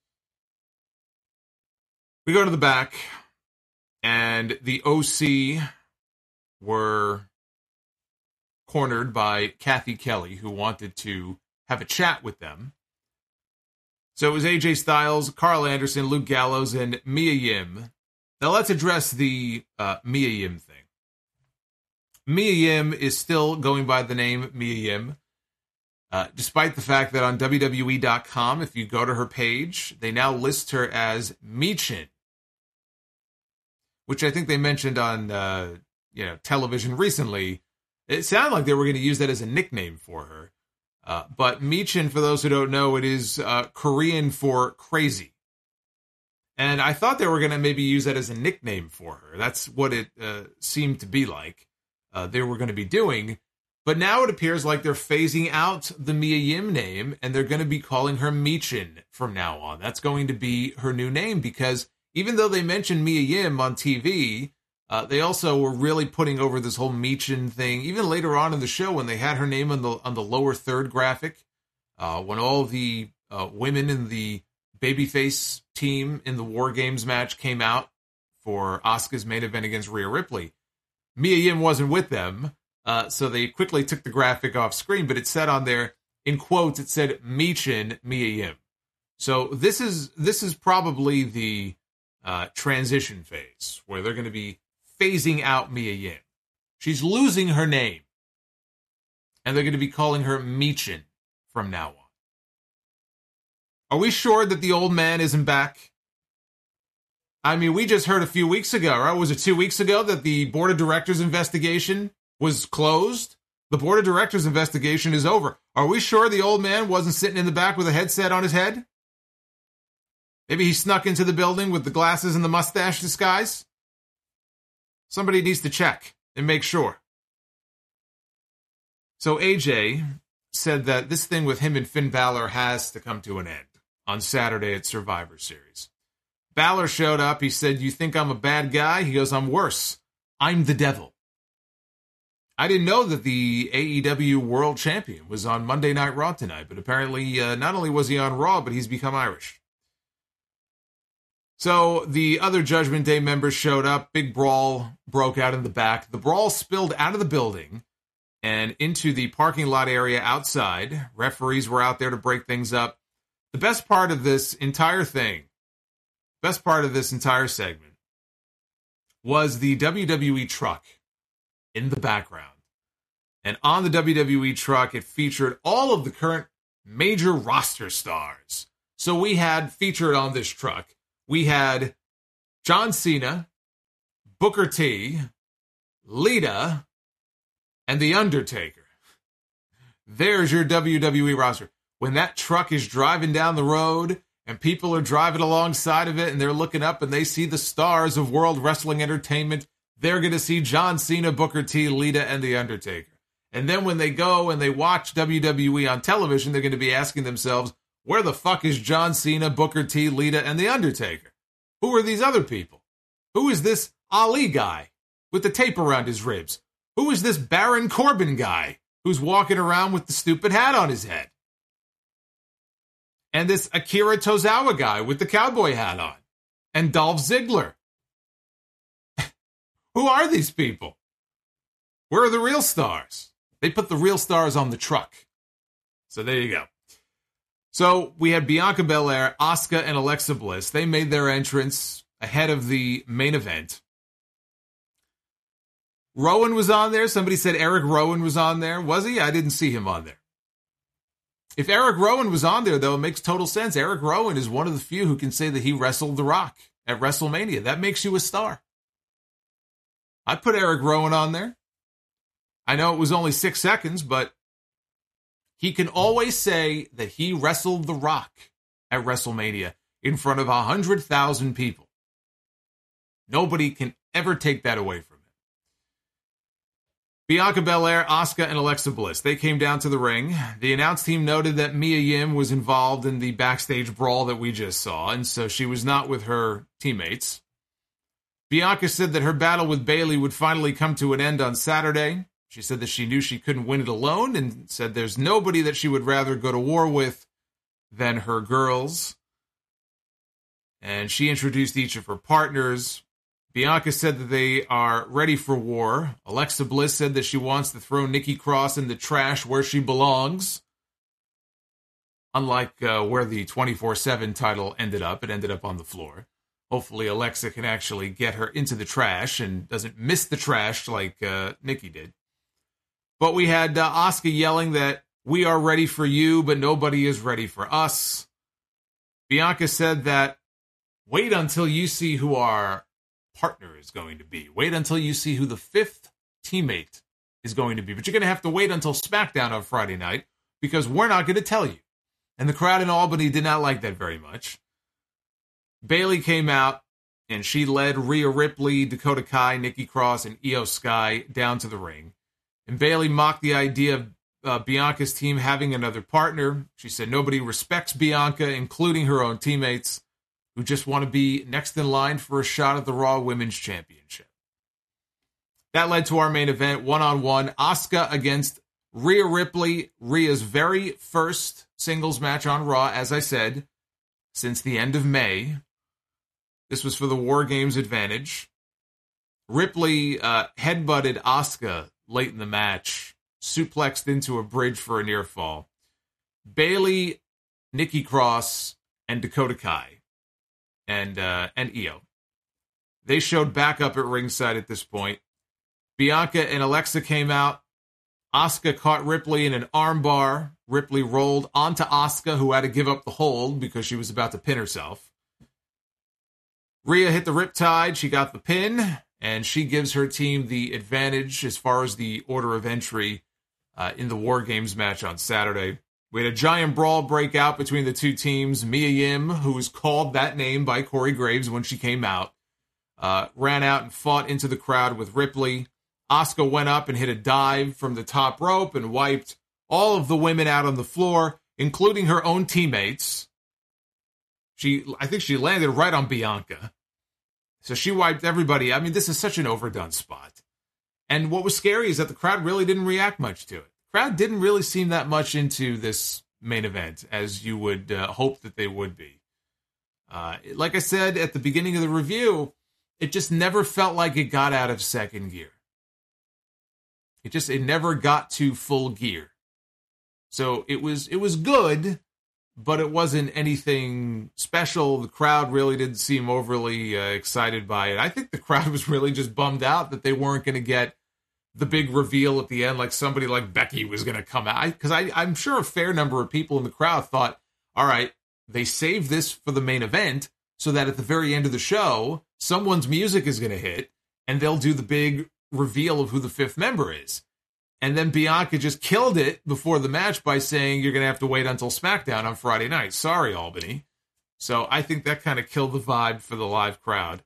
We go to the back, and the O C were cornered by Kathy Kelly, who wanted to have a chat with them. So it was A J Styles, Carl Anderson, Luke Gallows, and Mia Yim. Now let's address the uh, Mia Yim thing. Mia Yim is still going by the name Mia Yim, uh, despite the fact that on W W E dot com, if you go to her page, they now list her as Michin, which I think they mentioned on uh, you know television recently. It sounded like they were going to use that as a nickname for her. Uh, but Michin, for those who don't know, it is uh, Korean for crazy. And I thought they were going to maybe use that as a nickname for her. That's what it uh, seemed to be like uh, they were going to be doing. But now it appears like they're phasing out the Mia Yim name, and they're going to be calling her Michin from now on. That's going to be her new name, because even though they mentioned Mia Yim on T V, uh, they also were really putting over this whole Michin thing. Even later on in the show, when they had her name on the on the lower third graphic, uh, when all the uh, women in the babyface team in the War Games match came out for Asuka's main event against Rhea Ripley, Mia Yim wasn't with them. Uh, so they quickly took the graphic off screen, but it said on there, in quotes, it said Michin Mia Yim. So this is this is probably the uh, transition phase where they're going to be phasing out Mia Yim. She's losing her name, and they're going to be calling her Michin from now on. Are we sure that the old man isn't back? I mean, we just heard a few weeks ago, right? Was it two weeks ago that the board of directors investigation was closed? The board of directors investigation is over. Are we sure the old man wasn't sitting in the back with a headset on his head? Maybe he snuck into the building with the glasses and the mustache disguise? Somebody needs to check and make sure. So A J said that this thing with him and Finn Balor has to come to an end on Saturday at Survivor Series. Balor showed up. He said, "You think I'm a bad guy?" He goes, "I'm worse. I'm the devil." I didn't know that the A E W World Champion was on Monday Night Raw tonight, but apparently uh, not only was he on Raw, but he's become Irish. So the other Judgment Day members showed up. Big brawl broke out in the back. The brawl spilled out of the building and into the parking lot area outside. Referees were out there to break things up. The best part of this entire thing, best part of this entire segment, was the W W E truck in the background. And on the W W E truck, it featured all of the current major roster stars. So we had featured on this truck, we had John Cena, Booker T, Lita, and The Undertaker. There's your W W E roster. When that truck is driving down the road and people are driving alongside of it and they're looking up and they see the stars of World Wrestling Entertainment, they're going to see John Cena, Booker T, Lita, and The Undertaker. And then when they go and they watch W W E on television, they're going to be asking themselves, where the fuck is John Cena, Booker T, Lita, and The Undertaker? Who are these other people? Who is this Ali guy with the tape around his ribs? Who is this Baron Corbin guy who's walking around with the stupid hat on his head? And this Akira Tozawa guy with the cowboy hat on? And Dolph Ziggler? Who are these people? Where are the real stars? They put the real stars on the truck. So there you go. So we had Bianca Belair, Asuka, and Alexa Bliss. They made their entrance ahead of the main event. Rowan was on there. Somebody said Eric Rowan was on there. Was he? I didn't see him on there. If Eric Rowan was on there, though, it makes total sense. Eric Rowan is one of the few who can say that he wrestled The Rock at WrestleMania. That makes you a star. I'd put Eric Rowan on there. I know it was only six seconds, but he can always say that he wrestled The Rock at WrestleMania in front of one hundred thousand people. Nobody can ever take that away from him. Bianca Belair, Asuka, and Alexa Bliss. They came down to the ring. The announce team noted that Mia Yim was involved in the backstage brawl that we just saw, and so she was not with her teammates. Bianca said that her battle with Bayley would finally come to an end on Saturday. She said that she knew she couldn't win it alone and said there's nobody that she would rather go to war with than her girls. And she introduced each of her partners. Bianca said that they are ready for war. Alexa Bliss said that she wants to throw Nikki Cross in the trash where she belongs. Unlike uh, where the twenty-four seven title ended up, it ended up on the floor. Hopefully Alexa can actually get her into the trash and doesn't miss the trash like uh, Nikki did. But we had uh, Asuka yelling that we are ready for you, but nobody is ready for us. Bianca said that wait until you see who our partner is going to be. Wait until you see who the fifth teammate is going to be. But you're going to have to wait until SmackDown on Friday night because we're not going to tell you. And the crowd in Albany did not like that very much. Bayley came out and she led Rhea Ripley, Dakota Kai, Nikki Cross, and Io Sky down to the ring. And Bayley mocked the idea of uh, Bianca's team having another partner. She said nobody respects Bianca, including her own teammates, who just want to be next in line for a shot at the Raw Women's Championship. That led to our main event, one-on-one, Asuka against Rhea Ripley. Rhea's very first singles match on Raw, as I said, since the end of May. This was for the War Games advantage. Ripley uh, headbutted Asuka late in the match, suplexed into a bridge for a near fall. Bayley, Nikki Cross, and Dakota Kai, and uh, and Io. They showed back up at ringside at this point. Bianca and Alexa came out. Asuka caught Ripley in an armbar. Ripley rolled onto Asuka, who had to give up the hold because she was about to pin herself. Rhea hit the riptide. She got the pin, and she gives her team the advantage as far as the order of entry uh, in the War Games match on Saturday. We had a giant brawl break out between the two teams. Mia Yim, who was called that name by Corey Graves when she came out, uh, ran out and fought into the crowd with Ripley. Asuka went up and hit a dive from the top rope and wiped all of the women out on the floor, including her own teammates. She, I think she landed right on Bianca. So she wiped everybody. I mean, this is such an overdone spot. And what was scary is that the crowd really didn't react much to it. The crowd didn't really seem that much into this main event as you would uh, hope that they would be. Uh, like I said at the beginning of the review, it just never felt like it got out of second gear. It just, it never got to full gear. So it was, it was good, but it wasn't anything special. The crowd really didn't seem overly uh, excited by it. I think the crowd was really just bummed out that they weren't going to get the big reveal at the end, like somebody like Becky was going to come out. Because I, I, I'm sure a fair number of people in the crowd thought, all right, they saved this for the main event so that at the very end of the show, someone's music is going to hit and they'll do the big reveal of who the fifth member is. And then Bianca just killed it before the match by saying you're going to have to wait until SmackDown on Friday night. Sorry, Albany. So I think that kind of killed the vibe for the live crowd.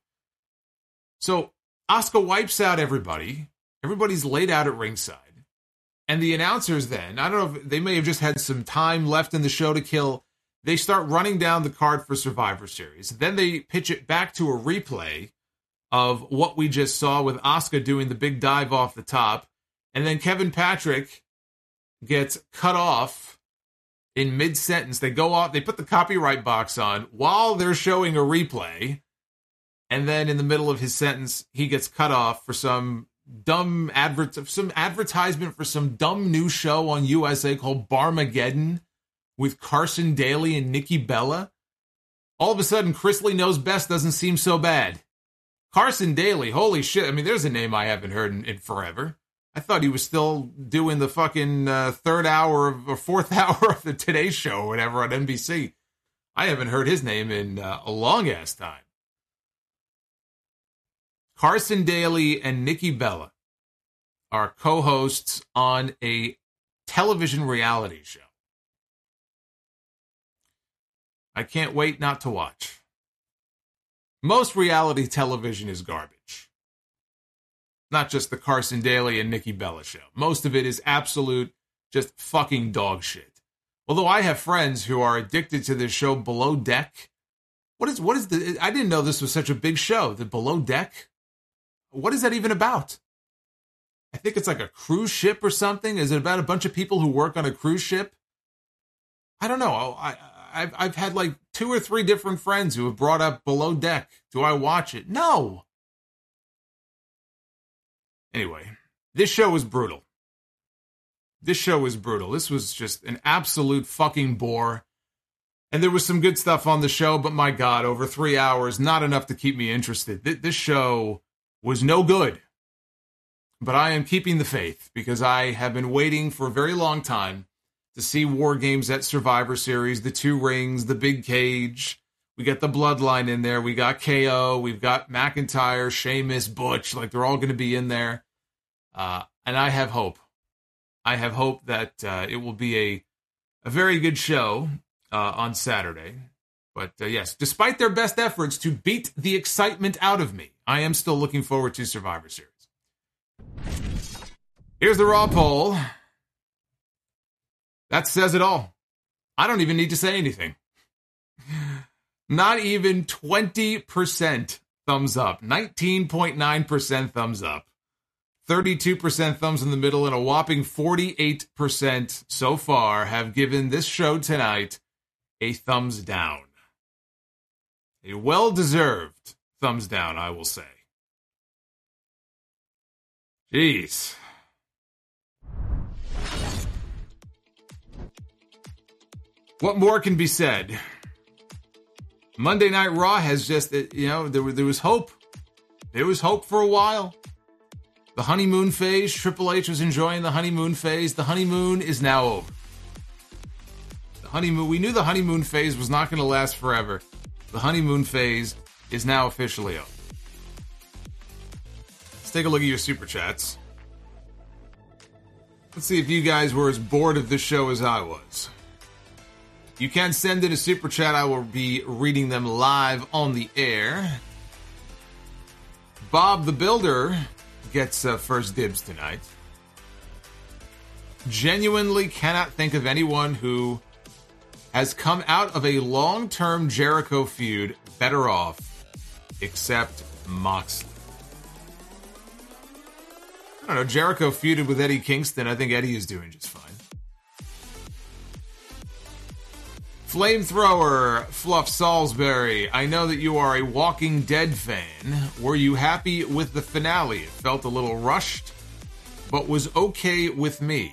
So Asuka wipes out everybody. Everybody's laid out at ringside. And the announcers then, I don't know if they may have just had some time left in the show to kill. They start running down the card for Survivor Series. Then they pitch it back to a replay of what we just saw with Asuka doing the big dive off the top. And then Kevin Patrick gets cut off in mid-sentence. They go off, they put the copyright box on while they're showing a replay. And then in the middle of his sentence, he gets cut off for some dumb advert, some advertisement for some dumb new show on U S A called Barmageddon with Carson Daly and Nikki Bella. All of a sudden, Chris Lee Knows Best doesn't seem so bad. Carson Daly, holy shit. I mean, there's a name I haven't heard in, in forever. I thought he was still doing the fucking uh, third hour of, or fourth hour of the Today Show or whatever on N B C. I haven't heard his name in uh, a long-ass time. Carson Daly and Nikki Bella are co-hosts on a television reality show. I can't wait not to watch. Most reality television is garbage. Not just the Carson Daly and Nikki Bella show. Most of it is absolute, just fucking dog shit. Although I have friends who are addicted to this show, Below Deck. What is, what is the, I didn't know this was such a big show, the Below Deck. What is that even about? I think it's like a cruise ship or something. Is it about a bunch of people who work on a cruise ship? I don't know. I, I've, I've had like two or three different friends who have brought up Below Deck. Do I watch it? No. Anyway, this show was brutal. This show was brutal. This was just an absolute fucking bore. And there was some good stuff on the show, but my God, over three hours, not enough to keep me interested. Th- this show was no good. But I am keeping the faith because I have been waiting for a very long time to see War Games at Survivor Series, the two rings, the big cage. We got the Bloodline in there. We got K O. We've got McIntyre, Sheamus, Butch. Like, they're all going to be in there. Uh, and I have hope. I have hope that uh, it will be a, a very good show uh, on Saturday. But uh, yes, despite their best efforts to beat the excitement out of me, I am still looking forward to Survivor Series. Here's the Raw poll. That says it all. I don't even need to say anything. Not even twenty percent thumbs up. nineteen point nine percent thumbs up. thirty-two percent thumbs in the middle, and a whopping forty-eight percent so far have given this show tonight a thumbs down. A well-deserved thumbs down, I will say. Jeez. What more can be said? Monday Night Raw has just, you know, there, there was hope. There was hope for a while. The honeymoon phase, Triple H was enjoying the honeymoon phase. The honeymoon is now over. The honeymoon, we knew the honeymoon phase was not going to last forever. The honeymoon phase is now officially over. Let's take a look at your super chats. Let's see if you guys were as bored of this show as I was. You can send in a super chat. I will be reading them live on the air. Bob the Builder gets uh, first dibs tonight. Genuinely cannot think of anyone who has come out of a long-term Jericho feud better off except Moxley. I don't know, Jericho feuded with Eddie Kingston. I think Eddie is doing just fine. Flamethrower, Fluff Salisbury, I know that you are a Walking Dead fan. Were you happy with the finale? It felt a little rushed, but was okay with me.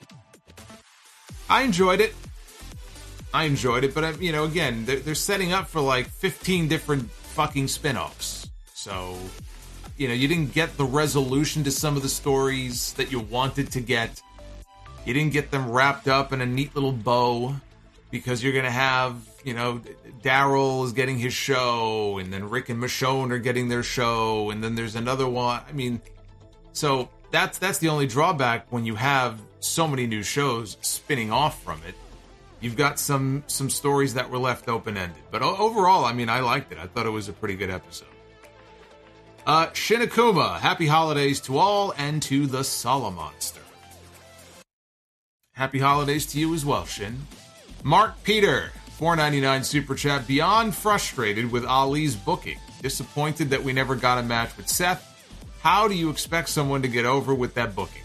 I enjoyed it. I enjoyed it, but, you know, again, they're, they're setting up for like fifteen different fucking spin-offs. So, you know, you didn't get the resolution to some of the stories that you wanted to get. You didn't get them wrapped up in a neat little bow. Because you're going to have, you know, Daryl is getting his show, and then Rick and Michonne are getting their show, and then there's another one. I mean, so that's that's the only drawback when you have so many new shows spinning off from it. You've got some some stories that were left open-ended. But overall, I mean, I liked it. I thought it was a pretty good episode. Uh, Shinakuma, happy holidays to all and to the Solomonster. Happy holidays to you as well, Shin. Mark Peter, four ninety-nine Super Chat. Beyond frustrated with Ali's booking. Disappointed that we never got a match with Seth. How do you expect someone to get over with that booking?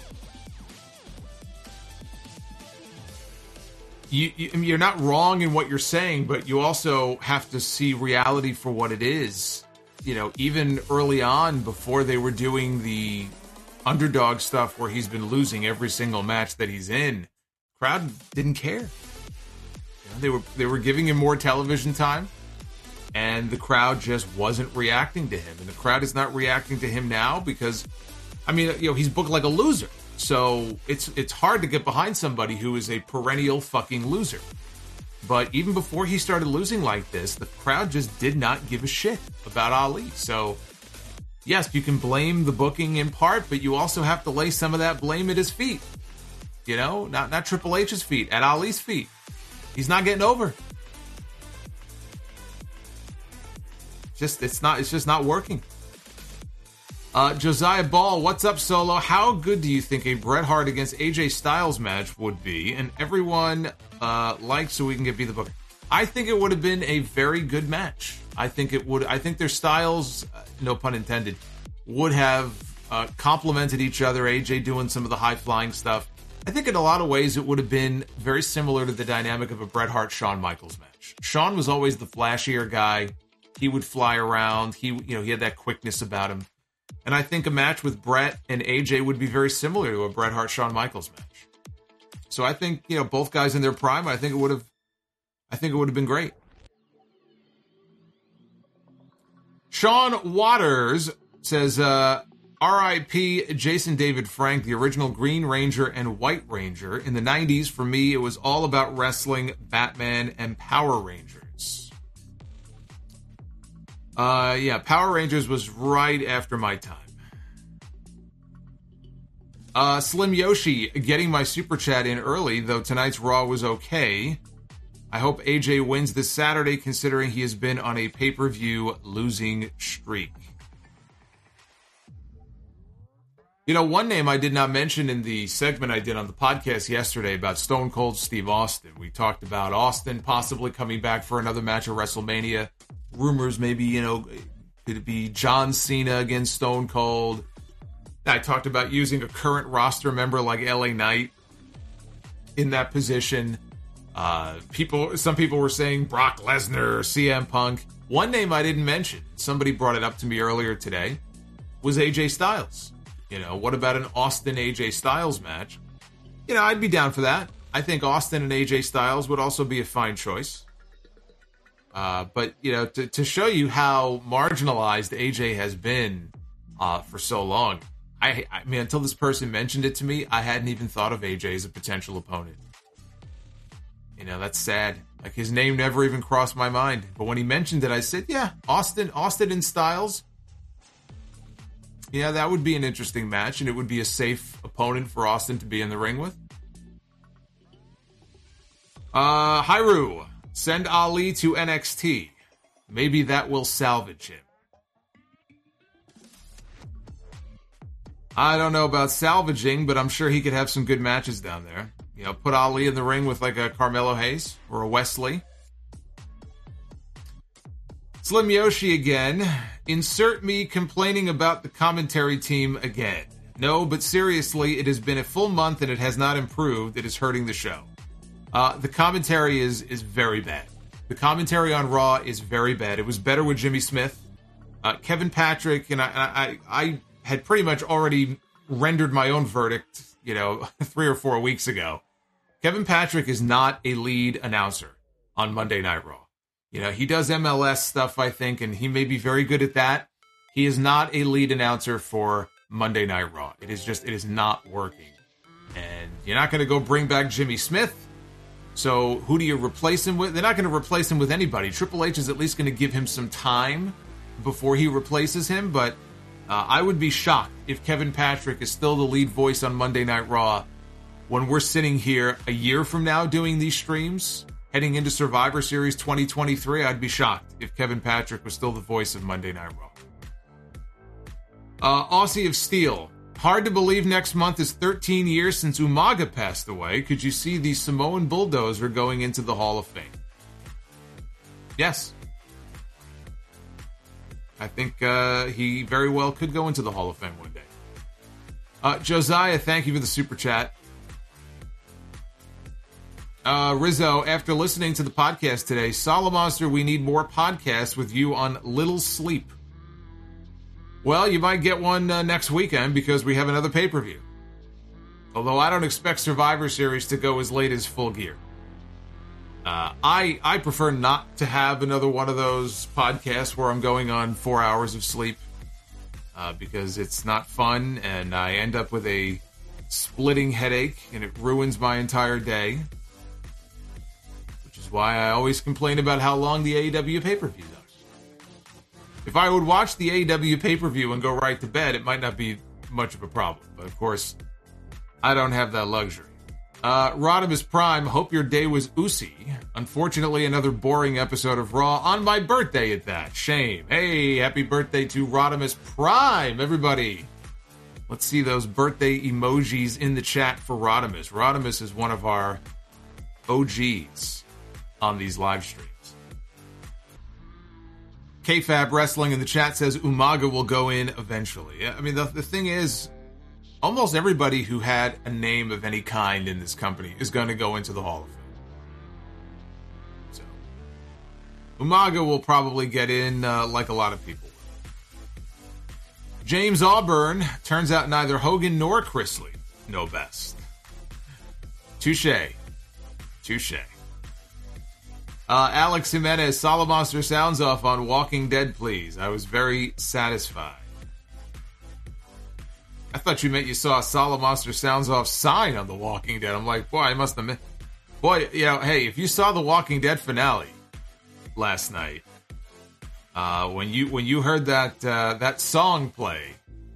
You, you, I mean, you're not wrong in what you're saying, but you also have to see reality for what it is. You know, even early on, before they were doing the underdog stuff where he's been losing every single match that he's in, crowd didn't care. They were they were giving him more television time, and the crowd just wasn't reacting to him. And the crowd is not reacting to him now because, I mean, you know, he's booked like a loser. So it's it's hard to get behind somebody who is a perennial fucking loser. But even before he started losing like this, the crowd just did not give a shit about Ali. So, yes, you can blame the booking in part, but you also have to lay some of that blame at his feet. You know, not not Triple H's feet, at Ali's feet. He's not getting over. Just it's not it's just not working. Uh, Josiah Ball, what's up, Solo? How good do you think a Bret Hart against A J Styles match would be? And everyone uh, likes so we can get be the book. I think it would have been a very good match. I think it would. I think their styles, uh, no pun intended, would have uh, complemented each other. A J doing some of the high flying stuff. I think in a lot of ways it would have been very similar to the dynamic of a Bret Hart-Shawn Michaels match. Shawn was always the flashier guy. He would fly around. He, you know, he had that quickness about him. And I think a match with Bret and A J would be very similar to a Bret Hart-Shawn Michaels match. So I think, you know, both guys in their prime, I think it would have, I think it would have been great. Sean Waters says, uh, R I P Jason David Frank, the original Green Ranger and White Ranger. In the nineties, for me, it was all about wrestling, Batman, and Power Rangers. Uh, yeah, Power Rangers was right after my time. Uh, Slim Yoshi, getting my super chat in early, though tonight's Raw was okay. I hope A J wins this Saturday, considering he has been on a pay-per-view losing streak. You know, one name I did not mention in the segment I did on the podcast yesterday about Stone Cold Steve Austin. We talked about Austin possibly coming back for another match at WrestleMania. Rumors maybe, you know, could it be John Cena against Stone Cold? I talked about using a current roster member like L A Knight in that position. Uh, people, some people were saying Brock Lesnar, C M Punk. One name I didn't mention, somebody brought it up to me earlier today, was A J Styles. You know, what about an Austin-A J Styles match? You know, I'd be down for that. I think Austin and A J Styles would also be a fine choice. Uh, but, you know, to, to show you how marginalized A J has been uh, for so long, I, I mean, until this person mentioned it to me, I hadn't even thought of A J as a potential opponent. You know, that's sad. Like, his name never even crossed my mind. But when he mentioned it, I said, yeah, Austin, Austin and Styles. Yeah, that would be an interesting match, and it would be a safe opponent for Austin to be in the ring with. Uh, Hyru, send Ali to N X T. Maybe that will salvage him. I don't know about salvaging, but I'm sure he could have some good matches down there. You know, put Ali in the ring with like a Carmelo Hayes or a Wesley. Slim Yoshi again. Insert me complaining about the commentary team again. No, but seriously, it has been a full month and it has not improved. It is hurting the show. Uh, the commentary is is very bad. The commentary on Raw is very bad. It was better with Jimmy Smith. Uh, Kevin Patrick, and I, I, I had pretty much already rendered my own verdict, you know, three or four weeks ago. Kevin Patrick is not a lead announcer on Monday Night Raw. You know, he does M L S stuff, I think, and he may be very good at that. He is not a lead announcer for Monday Night Raw. It is just, it is not working. And you're not going to go bring back Jimmy Smith. So who do you replace him with? They're not going to replace him with anybody. Triple H is at least going to give him some time before he replaces him. But uh, I would be shocked if Kevin Patrick is still the lead voice on Monday Night Raw when we're sitting here a year from now doing these streams. Heading into Survivor Series twenty twenty-three, I'd be shocked if Kevin Patrick was still the voice of Monday Night Raw. Uh, Aussie of Steel. Hard to believe next month is thirteen years since Umaga passed away. Could you see the Samoan Bulldozer going into the Hall of Fame? Yes. I think uh, he very well could go into the Hall of Fame one day. Uh, Josiah, thank you for the super chat. Uh, Rizzo, after listening to the podcast today, Solomonster, we need more podcasts with you on Little Sleep. Well, you might get one uh, next weekend because we have another pay-per-view. Although I don't expect Survivor Series to go as late as Full Gear. Uh, I I prefer not to have another one of those podcasts where I'm going on four hours of sleep uh, because it's not fun and I end up with a splitting headache and it ruins my entire day. Why I always complain about how long the A E W pay-per-views are. If I would watch the A E W pay-per-view and go right to bed, it might not be much of a problem. But of course, I don't have that luxury. Uh, Rodimus Prime, hope your day was oozy. Unfortunately, another boring episode of Raw on my birthday at that. Shame. Hey, happy birthday to Rodimus Prime, everybody. Let's see those birthday emojis in the chat for Rodimus. Rodimus is one of our O Gs on these live streams. K-Fab Wrestling in the chat says Umaga will go in eventually. I mean, the, the thing is, almost everybody who had a name of any kind in this company is going to go into the Hall of Fame. So, Umaga will probably get in uh, like a lot of people will. James Auburn, turns out neither Hogan nor Chrisley know best. Touche. Touche. Uh, Alex Jimenez, Solomonster sounds off on Walking Dead, please. I was very satisfied. I thought you meant you saw a Solomonster sounds off sign on The Walking Dead. I'm like, boy, I must have missed. Boy, you know, hey, if you saw the Walking Dead finale last night, uh, when you when you heard that uh, that song play,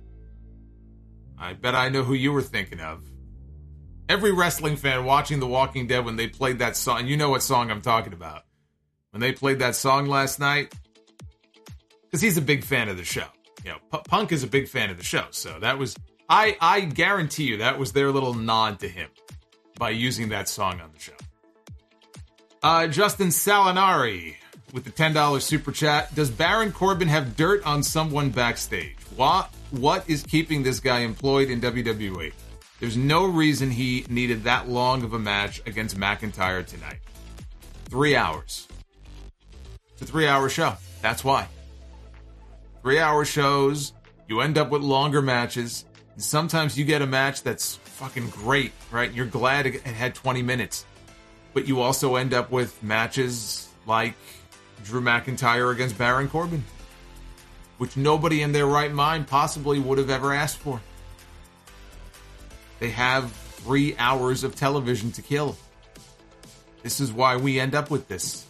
I bet I know who you were thinking of. Every wrestling fan watching The Walking Dead, when they played that song, you know what song I'm talking about. When they played that song last night, because he's a big fan of the show. You know, P- Punk is a big fan of the show, so that was... I, I guarantee you that was their little nod to him by using that song on the show. Uh, Justin Salinari with the ten dollars super chat. Does Baron Corbin have dirt on someone backstage? What, what is keeping this guy employed in W W E? There's no reason he needed that long of a match against McIntyre tonight. Three hours. It's a three-hour show. That's why. Three-hour shows, you end up with longer matches. And sometimes you get a match that's fucking great, right? You're glad it had twenty minutes. But you also end up with matches like Drew McIntyre against Baron Corbin, which nobody in their right mind possibly would have ever asked for. They have three hours of television to kill. This is why we end up with this.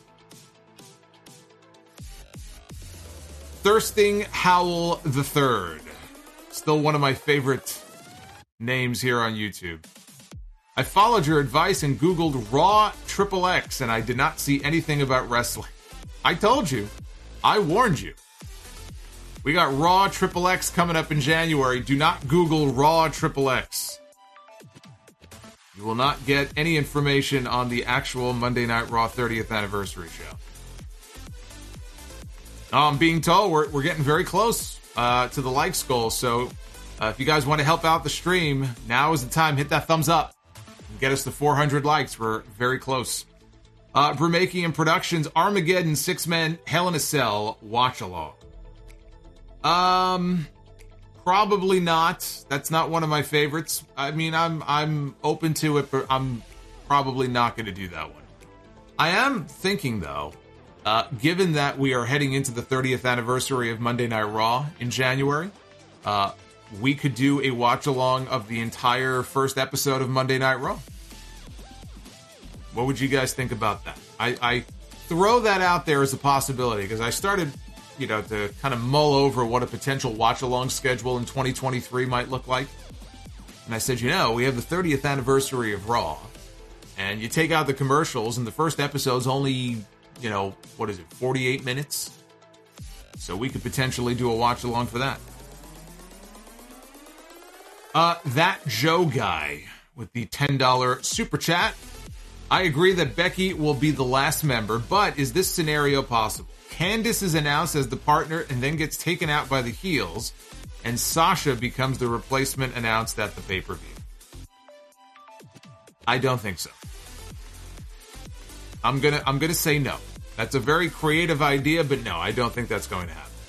Thirsting Howell the Third. Still one of my favorite names here on YouTube. I followed your advice and Googled Raw Triple X, and I did not see anything about wrestling. I told you. I warned you. We got Raw Triple X coming up in January. Do not Google Raw Triple X. You will not get any information on the actual Monday Night Raw thirtieth anniversary show. Oh, I'm being told we're, we're getting very close uh, to the likes goal, so uh, if you guys want to help out the stream, now is the time. Hit that thumbs up. Get us to four hundred likes. We're very close. Uh, Brumakian Productions, Armageddon, six-man, Hell in a Cell, watch-along. Um, probably not. That's not one of my favorites. I mean, I'm I'm open to it, but I'm probably not going to do that one. I am thinking, though, uh, given that we are heading into the thirtieth anniversary of Monday Night Raw in January, uh, we could do a watch-along of the entire first episode of Monday Night Raw. What would you guys think about that? I, I throw that out there as a possibility because I started, you know, to kind of mull over what a potential watch-along schedule in twenty twenty-three might look like. And I said, you know, we have the thirtieth anniversary of Raw, and you take out the commercials, and the first episode's only, you know, what is it, forty-eight minutes? So we could potentially do a watch-along for that. Uh, that Joe guy with the ten dollars super chat. I agree that Becky will be the last member, but is this scenario possible? Candice is announced as the partner and then gets taken out by the heels, and Sasha becomes the replacement announced at the pay-per-view. I don't think so. I'm gonna I'm gonna say no. That's a very creative idea, but no, I don't think that's going to happen.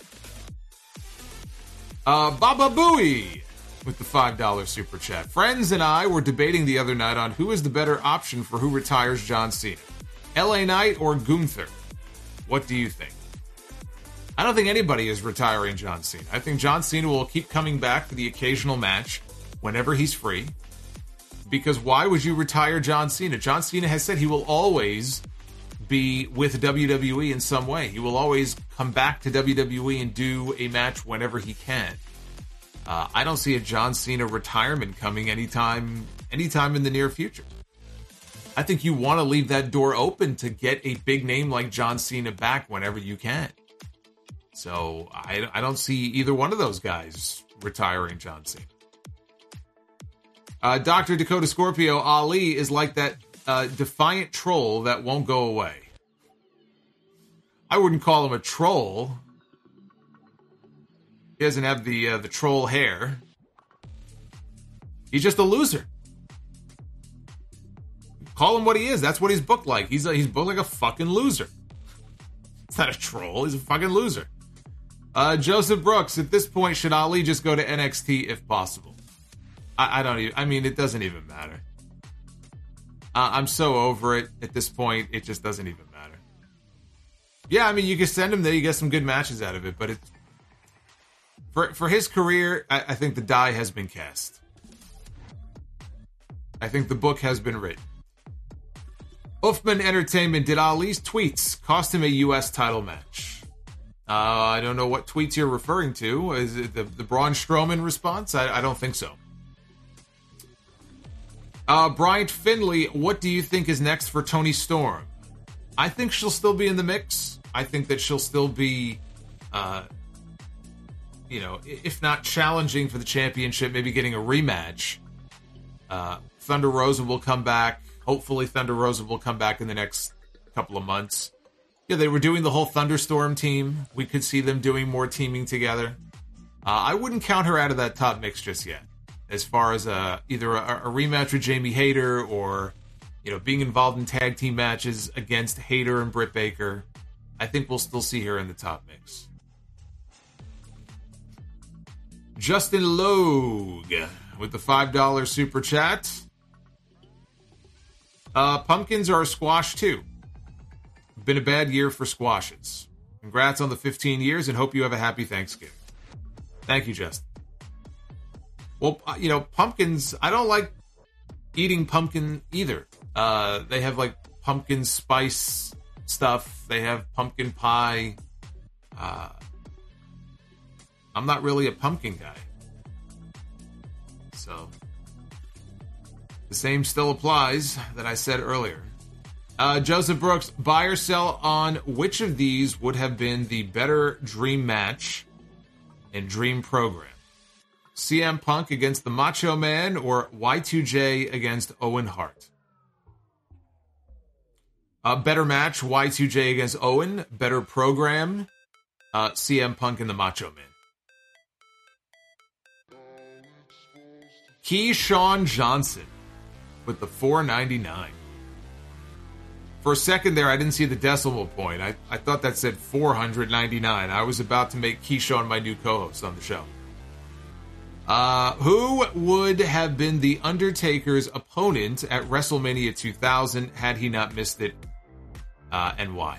Uh, Baba Booey with the five dollars super chat. Friends and I were debating the other night on who is the better option for who retires John Cena. L A Knight or Gunther? What do you think? I don't think anybody is retiring John Cena. I think John Cena will keep coming back for the occasional match whenever he's free. Because why would you retire John Cena? John Cena has said he will always be with W W E in some way. He will always come back to W W E and do a match whenever he can. Uh, I don't see a John Cena retirement coming anytime, anytime in the near future. I think you want to leave that door open to get a big name like John Cena back whenever you can. So I, I don't see either one of those guys retiring John Cena. Uh, Doctor Dakota Scorpio, Ali is like that uh, defiant troll that won't go away. I wouldn't call him a troll. He doesn't have the uh, the troll hair. He's just a loser. Call him what he is. That's what he's booked like. He's a, he's booked like a fucking loser. It's not a troll. He's a fucking loser. Uh, Joseph Brooks, at this point, should Ali just go to N X T if possible? I, I don't even, I mean, it doesn't even matter. Uh, I'm so over it at this point, it just doesn't even matter. Yeah, I mean, you can send him there, you get some good matches out of it, but it, for, for his career, I, I think the die has been cast. I think the book has been written. Uffman Entertainment, did Ali's tweets cost him a U S title match? Uh, I don't know what tweets you're referring to. Is it the, the Braun Strowman response? I, I don't think so. Uh, Bryant Finley, what do you think is next for Toni Storm? I think she'll still be in the mix. I think that she'll still be, uh, you know, if not challenging for the championship, maybe getting a rematch. Uh, Thunder Rosa will come back. Hopefully Thunder Rosa will come back in the next couple of months. Yeah, they were doing the whole Thunderstorm team. We could see them doing more teaming together. Uh, I wouldn't count her out of that top mix just yet. As far as uh, either a, a rematch with Jamie Hayter or, you know, being involved in tag team matches against Hayter and Britt Baker, I think we'll still see her in the top mix. Justin Logue with the five dollars super chat. Uh, pumpkins are a squash too. Been a bad year for squashes. Congrats on the fifteen years and hope you have a happy Thanksgiving. Thank you, Justin. Well, you know, pumpkins, I don't like eating pumpkin either. Uh, they have like pumpkin spice stuff. They have pumpkin pie. Uh, I'm not really a pumpkin guy. So, the same still applies that I said earlier. Uh, Joseph Brooks, buy or sell on which of these would have been the better dream match and dream program? C M Punk against the Macho Man or Y two J against Owen Hart? A better match, Y two J against Owen. Better program, uh, C M Punk and the Macho Man. Keyshawn Johnson with the four ninety-nine. For a second there, I didn't see the decimal point. I, I thought that said four ninety-nine. I was about to make Keyshawn my new co-host on the show. Uh, who would have been The Undertaker's opponent at WrestleMania two thousand had he not missed it, uh, and why?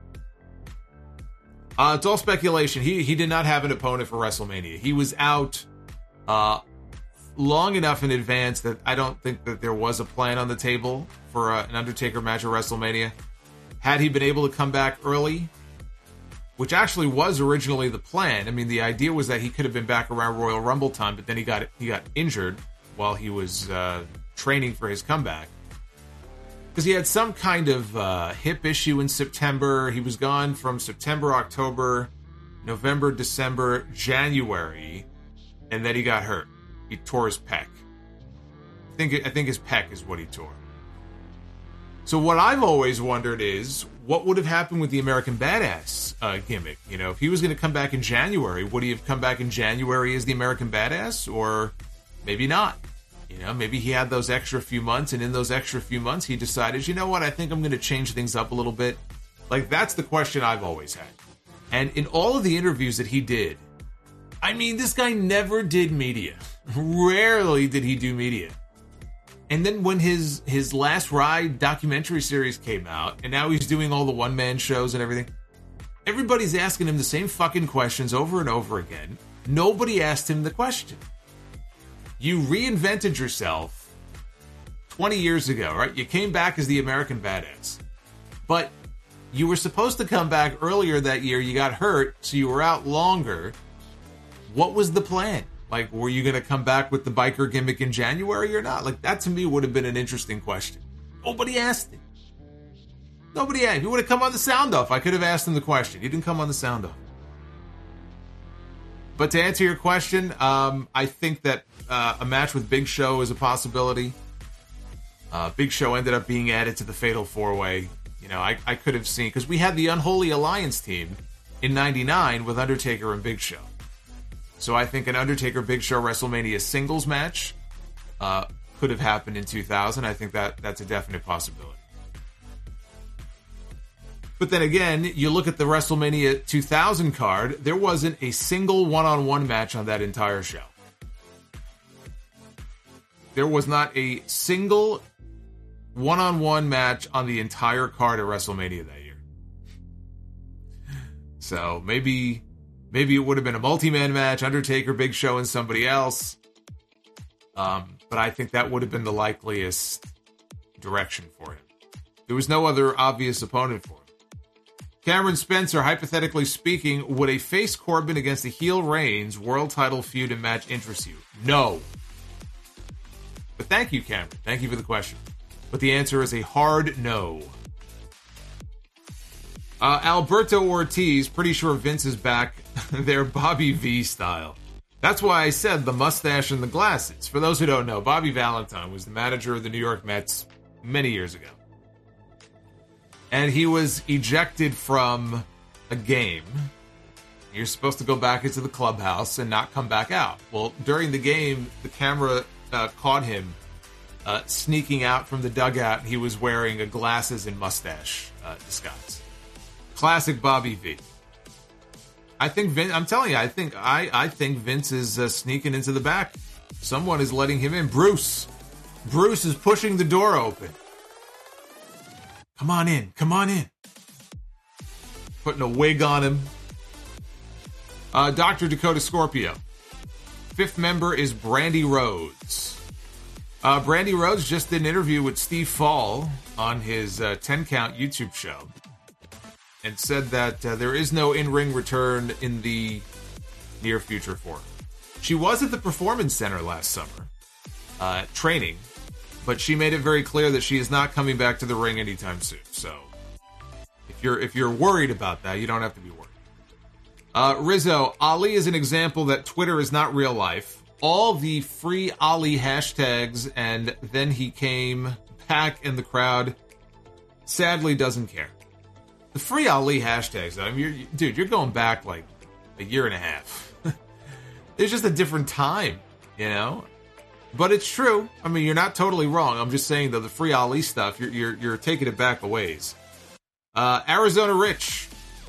Uh, it's all speculation. He he did not have an opponent for WrestleMania. He was out uh, long enough in advance that I don't think that there was a plan on the table for uh, an Undertaker match at WrestleMania. Had he been able to come back early, which actually was originally the plan. I mean, the idea was that he could have been back around Royal Rumble time, but then he got he got injured while he was uh, training for his comeback. Because he had some kind of uh, hip issue in September. He was gone from September, October, November, December, January, and then he got hurt. He tore his pec. I think I think his pec is what he tore. So what I've always wondered is, what would have happened with the American Badass uh, gimmick? You know, if he was going to come back in January, would he have come back in January as the American Badass? Or maybe not. You know, maybe he had those extra few months, and in those extra few months, he decided, you know what, I think I'm going to change things up a little bit. Like, that's the question I've always had. And in all of the interviews that he did, I mean, this guy never did media. Rarely did he do media. And then when his his Last Ride documentary series came out, and now he's doing all the one-man shows and everything, everybody's asking him the same fucking questions over and over again. Nobody asked him the question. You reinvented yourself twenty years ago, right? You came back as the American Badass. But you were supposed to come back earlier that year. You got hurt, so you were out longer. What was the plan? Like, were you going to come back with the biker gimmick in January or not? Like, that to me would have been an interesting question. Nobody asked it. Nobody asked. He would have come on the sound off. I could have asked him the question. He didn't come on the sound off. But to answer your question, um, I think that uh, a match with Big Show is a possibility. Uh, Big Show ended up being added to the Fatal four-way. You know, I, I could have seen, because we had the Unholy Alliance team in ninety-nine with Undertaker and Big Show. So I think an Undertaker-Big Show WrestleMania singles match uh, could have happened in two thousand. I think that that's a definite possibility. But then again, you look at the WrestleMania two thousand card, there wasn't a single one-on-one match on that entire show. There was not a single one-on-one match on the entire card at WrestleMania that year. So maybe... Maybe it would have been a multi-man match, Undertaker, Big Show, and somebody else. Um, but I think that would have been the likeliest direction for him. There was no other obvious opponent for him. Cameron Spencer, hypothetically speaking, would a face Corbin against a heel Reigns world title feud and match interest you? No. But thank you, Cameron. Thank you for the question. But the answer is a hard no. Uh, Alberto Ortiz, pretty sure Vince is back They're Bobby V style. That's why I said the mustache and the glasses. For those who don't know, Bobby Valentine was the manager of the New York Mets many years ago. And he was ejected from a game. You're supposed to go back into the clubhouse and not come back out. Well, during the game, the camera uh, caught him uh, sneaking out from the dugout, and he was wearing a glasses and mustache uh, disguise. Classic Bobby V. I think Vince, I'm telling you, I think I, I think Vince is uh, sneaking into the back. Someone is letting him in. Bruce. Bruce is pushing the door open. Come on in. Come on in. Putting a wig on him. Uh, Doctor Dakota Scorpio. Fifth member is Brandy Rhodes. Uh, Brandy Rhodes just did an interview with Steve Fall on his uh, ten count YouTube show. And said that uh, there is no in-ring return in the near future for her. She was at the Performance Center last summer, uh, training, but she made it very clear that she is not coming back to the ring anytime soon. So, if you're if you're worried about that, you don't have to be worried. Uh, Rizzo, Ali is an example that Twitter is not real life. All the free Ali hashtags, and then he came back, and the crowd sadly doesn't care. The free Ali hashtags, I mean, you're, dude, you're going back like a year and a half. It's just a different time, you know? But it's true. I mean, you're not totally wrong. I'm just saying, though, the free Ali stuff, you're you're, you're taking it back a ways. Uh, Arizona Rich.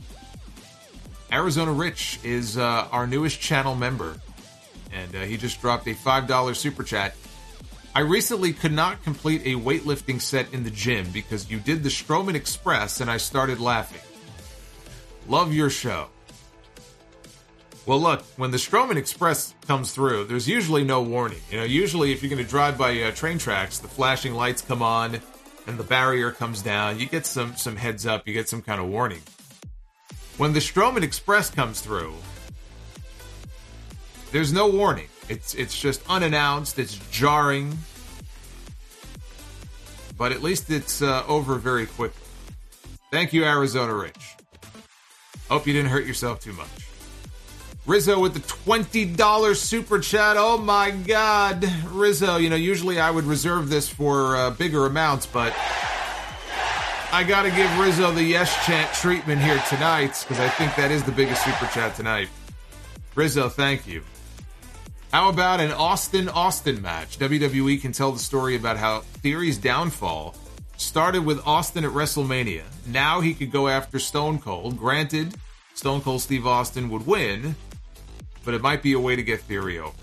Arizona Rich is uh, our newest channel member. And uh, he just dropped a five dollars super chat. I recently could not complete a weightlifting set in the gym because you did the Strowman Express and I started laughing. Love your show. Well, look, when the Strowman Express comes through, there's usually no warning. You know, usually if you're going to drive by uh, train tracks, the flashing lights come on and the barrier comes down. You get some, some heads up. You get some kind of warning. When the Strowman Express comes through, there's no warning. It's it's just unannounced. It's jarring. But at least it's uh, over very quickly. Thank you, Arizona Rich. Hope you didn't hurt yourself too much. Rizzo with the twenty dollars super chat. Oh my God. Rizzo, you know, usually I would reserve this for uh, bigger amounts, but I got to give Rizzo the yes chant treatment here tonight because I think that is the biggest super chat tonight. Rizzo, thank you. How about an Austin-Austin match? W W E can tell the story about how Theory's downfall started with Austin at WrestleMania. Now he could go after Stone Cold. Granted, Stone Cold Steve Austin would win, but it might be a way to get Theory over.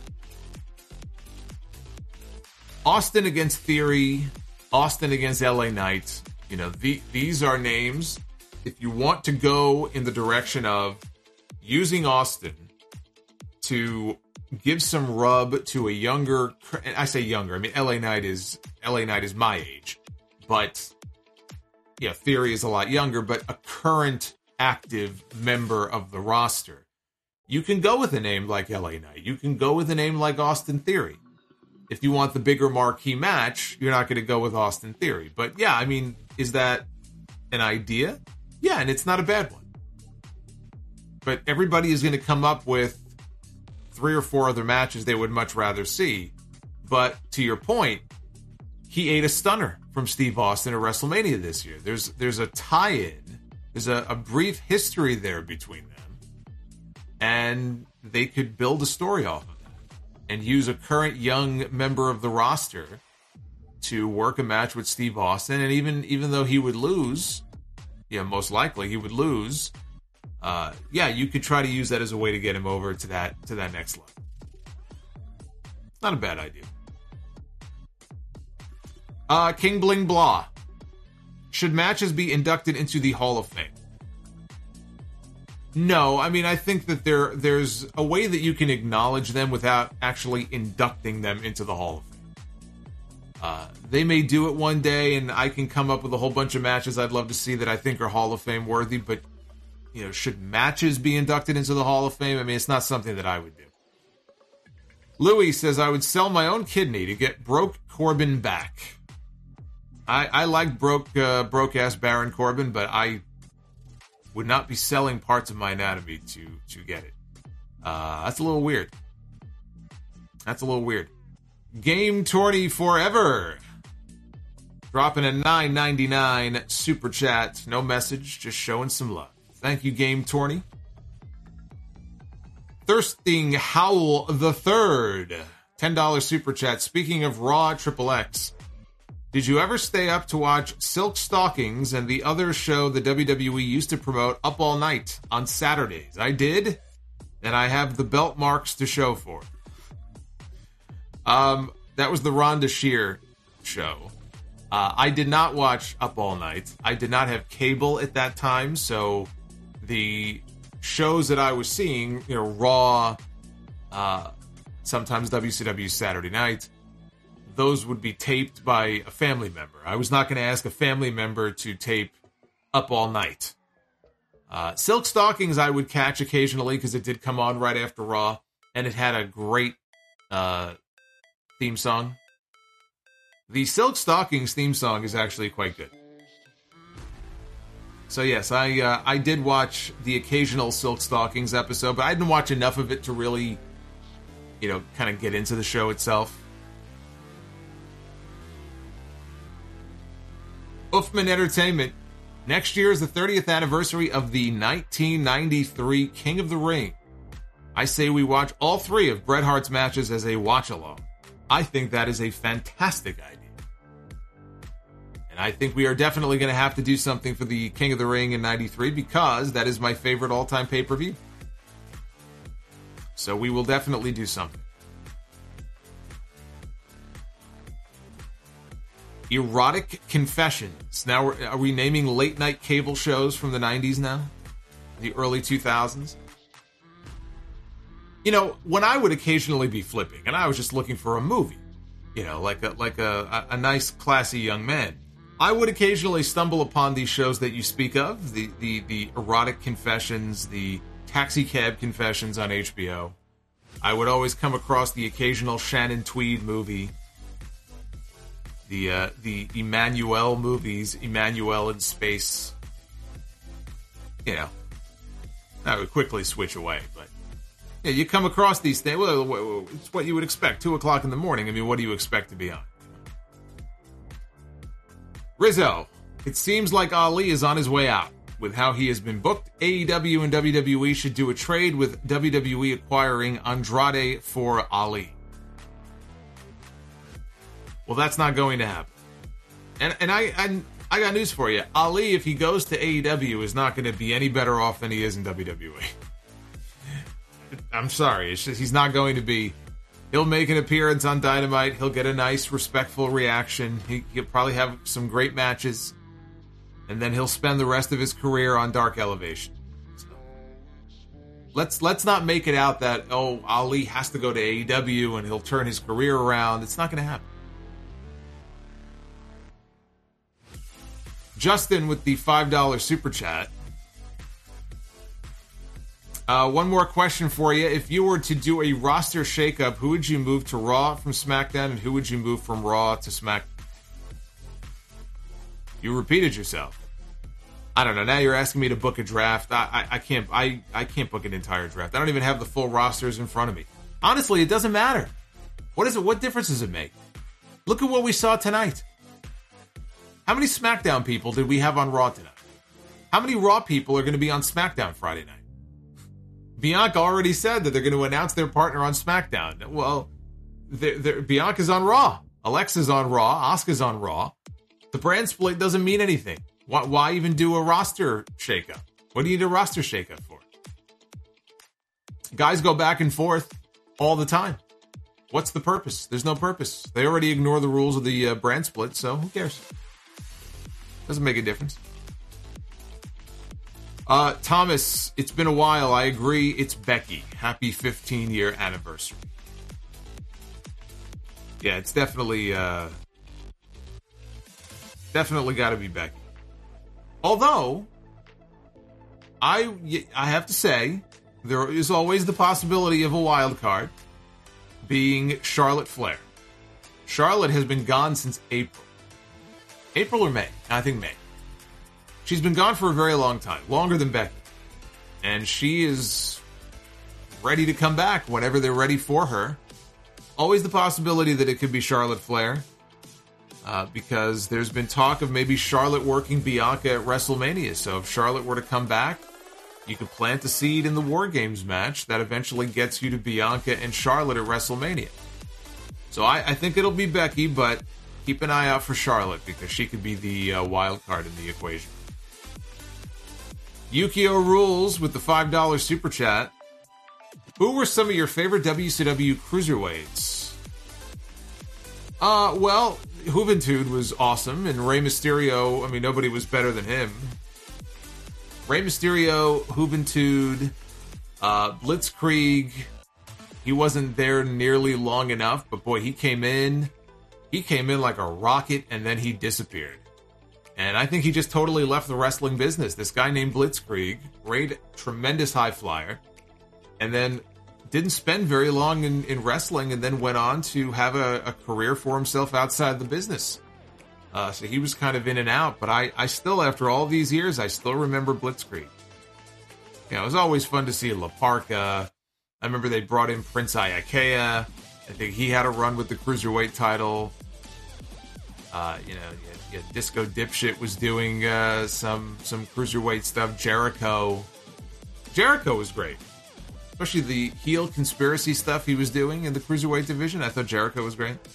Austin against Theory, Austin against L A Knight. You know, the, these are names. If you want to go in the direction of using Austin to give some rub to a younger, I say younger, I mean, L A Knight is, L A Knight is my age, but, yeah, Theory is a lot younger, but a current active member of the roster. You can go with a name like L A Knight. You can go with a name like Austin Theory. If you want the bigger marquee match, you're not going to go with Austin Theory. But, yeah, I mean, is that an idea? Yeah, and it's not a bad one. But everybody is going to come up with three or four other matches they would much rather see. But to your point, he ate a stunner from Steve Austin at WrestleMania this year. There's there's a tie-in. There's a, a brief history there between them. And they could build a story off of that and use a current young member of the roster to work a match with Steve Austin. And even, even though he would lose, yeah, most likely he would lose, Uh, yeah, you could try to use that as a way to get him over to that to that next level. Not a bad idea. Uh, King Bling Blah. Should matches be inducted into the Hall of Fame? No, I mean, I think that there there's a way that you can acknowledge them without actually inducting them into the Hall of Fame. Uh, they may do it one day, and I can come up with a whole bunch of matches I'd love to see that I think are Hall of Fame worthy, but you know, should matches be inducted into the Hall of Fame? I mean, it's not something that I would do. Louis says, I would sell my own kidney to get broke Corbin back. I, I like broke, uh, broke-ass Baron Corbin, but I would not be selling parts of my anatomy to to get it. Uh, that's a little weird. That's a little weird. Game Tourney Forever. Dropping a nine ninety-nine super chat. No message, just showing some love. Thank you, Game Tourney. Thirsting Howl the Third. ten dollars super chat. Speaking of Raw Triple X, did you ever stay up to watch Silk Stockings and the other show the W W E used to promote, Up All Night, on Saturdays? I did, and I have the belt marks to show for it. Um, that was the Rhonda Shear show. Uh, I did not watch Up All Night. I did not have cable at that time, so the shows that I was seeing, you know, Raw, uh, sometimes W C W Saturday Night, those would be taped by a family member. I was not going to ask a family member to tape Up All Night. Uh, Silk Stockings I would catch occasionally because it did come on right after Raw, and it had a great uh, theme song. The Silk Stockings theme song is actually quite good. So yes, I uh, I did watch the occasional Silk Stockings episode, but I didn't watch enough of it to really, you know, kind of get into the show itself. Uffman Entertainment. Next year is the thirtieth anniversary of the nineteen ninety-three King of the Ring. I say we watch all three of Bret Hart's matches as a watch-along. I think that is a fantastic idea. And I think we are definitely going to have to do something for the King of the Ring in ninety-three because that is my favorite all-time pay-per-view. So we will definitely do something. Erotic Confessions. Now, we're, are we naming late-night cable shows from the nineties now? The early two thousands? You know, when I would occasionally be flipping, and I was just looking for a movie, you know, like a like a, a, a nice, classy young man, I would occasionally stumble upon these shows that you speak of, the, the, the Erotic Confessions, the Taxi Cab Confessions on H B O. I would always come across the occasional Shannon Tweed movie, the uh, the Emmanuel movies, Emmanuel in Space. You know, I would quickly switch away, but yeah, you come across these things. Well, it's what you would expect. Two o'clock in the morning. I mean, what do you expect to be on? Rizzo. It seems like Ali is on his way out. With how he has been booked, A E W and W W E should do a trade with W W E acquiring Andrade for Ali. Well, that's not going to happen. And and I and I got news for you. Ali, if he goes to A E W, is not going to be any better off than he is in W W E. I'm sorry. It's just, he's not going to be. He'll make an appearance on Dynamite. He'll get a nice, respectful reaction. He, he'll probably have some great matches. And then he'll spend the rest of his career on Dark Elevation. So, let's let's not make it out that, oh, Ali has to go to A E W and he'll turn his career around. It's not going to happen. Justin with the five dollars super chat. Uh, one more question for you. If you were to do a roster shakeup, who would you move to Raw from SmackDown, and who would you move from Raw to SmackDown? You repeated yourself. I don't know. Now you're asking me to book a draft. I, I, I can't. I, I can't book an entire draft. I don't even have the full rosters in front of me. Honestly, it doesn't matter. What is it? What difference does it make? Look at what we saw tonight. How many SmackDown people did we have on Raw tonight? How many Raw people are going to be on SmackDown Friday night? Bianca already said that they're going to announce their partner on SmackDown. Well, they're, they're, Bianca's on Raw. Alexa's on Raw. Asuka's on Raw. The brand split doesn't mean anything. Why, why even do a roster shakeup? What do you need a roster shakeup for? Guys go back and forth all the time. What's the purpose? There's no purpose. They already ignore the rules of the uh, brand split, so who cares? Doesn't make a difference. Uh, Thomas, it's been a while. I agree. It's Becky. Happy fifteen-year anniversary. Yeah, it's definitely, uh, definitely got to be Becky. Although, I, I have to say, there is always the possibility of a wild card being Charlotte Flair. Charlotte has been gone since April. April or May? I think May. she's been gone for a very long time, longer than Becky. And she is ready to come back whenever they're ready for her. Always the possibility that it could be Charlotte Flair. Uh, because there's been talk of maybe Charlotte working Bianca at WrestleMania. So if Charlotte were to come back, you could plant the seed in the War Games match that eventually gets you to Bianca and Charlotte at WrestleMania. So I, I think it'll be Becky, but keep an eye out for Charlotte because she could be the uh, wild card in the equation. Yukio Rules with the five dollars super chat. Who were some of your favorite W C W cruiserweights? Uh, well, Juventud was awesome, and Rey Mysterio, I mean, nobody was better than him. Rey Mysterio, Juventud, uh, Blitzkrieg, he wasn't there nearly long enough, but boy, he came in, he came in like a rocket, and then he disappeared. And I think he just totally left the wrestling business. This guy named Blitzkrieg, great, tremendous high flyer, and then didn't spend very long in, in wrestling, and then went on to have a, a career for himself outside the business. Uh, so he was kind of in and out, but I, I still, after all these years, I still remember Blitzkrieg. You know, it was always fun to see La Parka. I remember they brought in Prince Iakea. I think he had a run with the Cruiserweight title. Uh, you know, yeah, yeah, Disco Dipshit was doing uh, some, some Cruiserweight stuff. Jericho. Jericho was great. Especially the heel conspiracy stuff he was doing in the Cruiserweight division. I thought Jericho was great.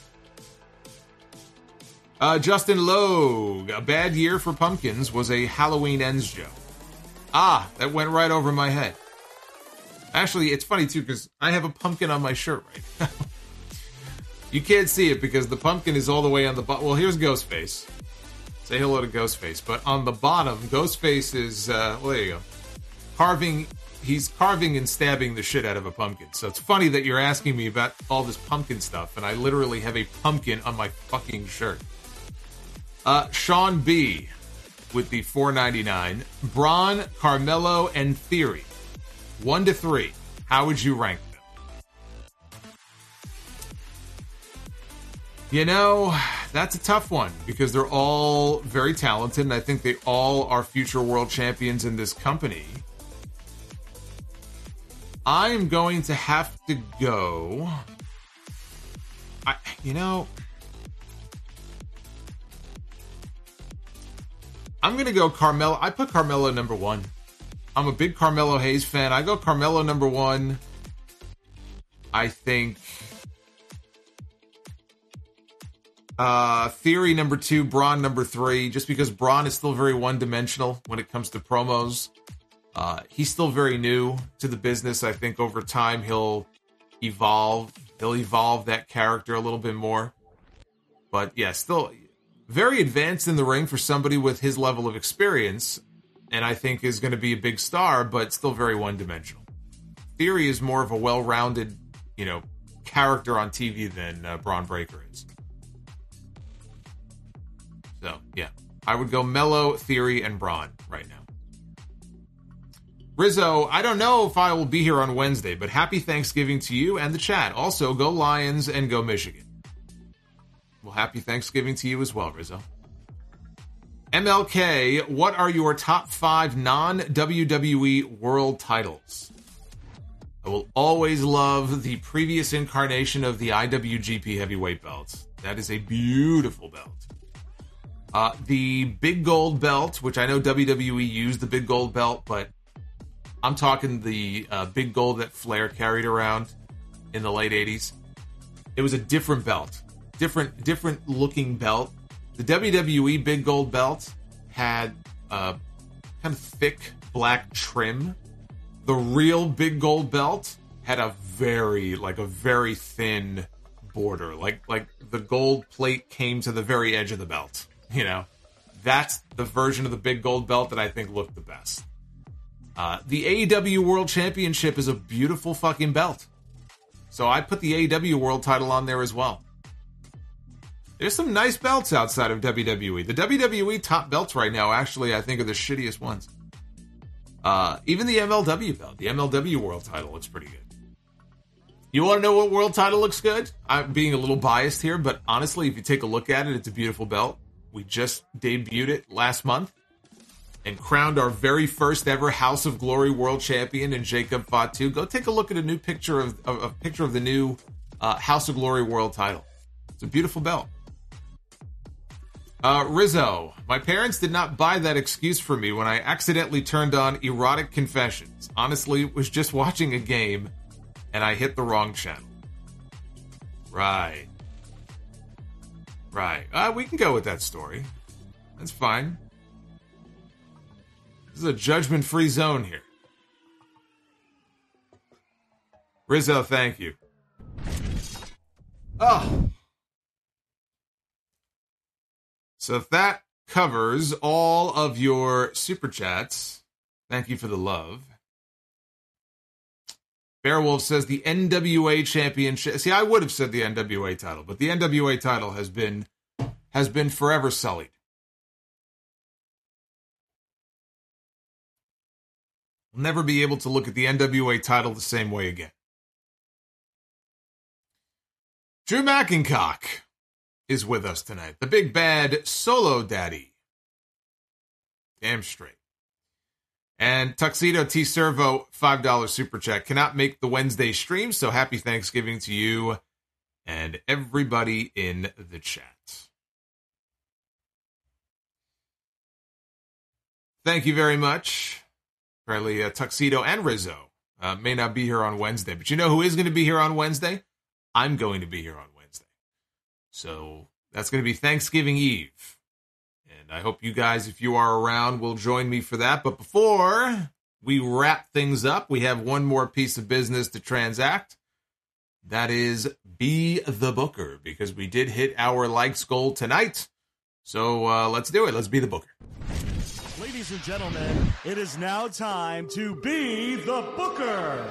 Uh, Justin Logue. A bad year for pumpkins was a Halloween Ends joke. Ah, that went right over my head. Actually, it's funny, too, because I have a pumpkin on my shirt right now. You can't see it because the pumpkin is all the way on the bottom. Well, here's Ghostface. Say hello to Ghostface. But on the bottom, Ghostface is, uh, well, there you go. Carving... He's carving and stabbing the shit out of a pumpkin. So it's funny that you're asking me about all this pumpkin stuff, and I literally have a pumpkin on my fucking shirt. Uh, Sean B. with the four ninety-nine. Braun, Carmelo, and Theory. One to three. How would you rank them? You know, that's a tough one, because they're all very talented, and I think they all are future world champions in this company. I'm going to have to go... I, you know... I'm going to go Carmelo. I put Carmelo number one. I'm a big Carmelo Hayes fan. I go Carmelo number one. I think... Uh, Theory number two, Braun number three, just because Braun is still very one-dimensional when it comes to promos. Uh, he's still very new to the business. I think over time he'll evolve. He'll evolve that character a little bit more. But yeah, still very advanced in the ring for somebody with his level of experience, and I think is going to be a big star, but still very one-dimensional. Theory is more of a well-rounded, you know, character on T V than uh, Braun Breaker is. So, yeah. I would go Mello, Theory, and Braun right now. Rizzo, I don't know if I will be here on Wednesday, but happy Thanksgiving to you and the chat. Also, go Lions and go Michigan. Well, happy Thanksgiving to you as well, Rizzo. M L K, what are your top five non-W W E world titles? I will always love the previous incarnation of the I W G P heavyweight belt. That is a beautiful belt. Uh, the big gold belt, which I know W W E used the big gold belt, but I'm talking the uh, big gold that Flair carried around in the late eighties. It was a different belt. Different, different looking belt. The W W E big gold belt had uh, kind of thick black trim. The real big gold belt had a very, like a very thin border. Like, like the gold plate came to the very edge of the belt. You know, that's the version of the big gold belt that I think looked the best. Uh, the A E W World Championship is a beautiful fucking belt. So I put the A E W World title on there as well. There's some nice belts outside of W W E. The W W E top belts right now, actually, I think are the shittiest ones. Uh, even the M L W belt, the M L W World title looks pretty good. You want to know what world title looks good? I'm being a little biased here, but honestly, if you take a look at it, it's a beautiful belt. We just debuted it last month, and crowned our very first ever House of Glory World Champion in Jacob Fatu. Go take a look at a new picture of a, a picture of the new uh, House of Glory World title. It's a beautiful belt. Uh, Rizzo, my parents did not buy that excuse for me when I accidentally turned on Erotic Confessions. Honestly, it was just watching a game, and I hit the wrong channel. Right. Right. Uh, we can go with that story. That's fine. This is a judgment-free zone here. Rizzo, thank you. Oh. So if that covers all of your super chats, thank you for the love. Bearwolf says the N W A championship. See, I would have said the N W A title, but the N W A title has been has been forever sullied. We'll never be able to look at the N W A title the same way again. Drew McIncock is with us tonight. The big bad solo daddy. Damn straight. And Tuxedo T Servo, five dollars super chat. Cannot make the Wednesday stream, so happy Thanksgiving to you and everybody in the chat. Thank you very much. Apparently, uh, Tuxedo and Rizzo uh, may not be here on Wednesday, but you know who is going to be here on Wednesday? I'm going to be here on Wednesday. So that's going to be Thanksgiving Eve. And I hope you guys, if you are around, will join me for that. But before we wrap things up, we have one more piece of business to transact. That is Be the Booker, because we did hit our likes goal tonight. So uh, let's do it. Let's be the Booker. Ladies and gentlemen, it is now time to Be the Booker.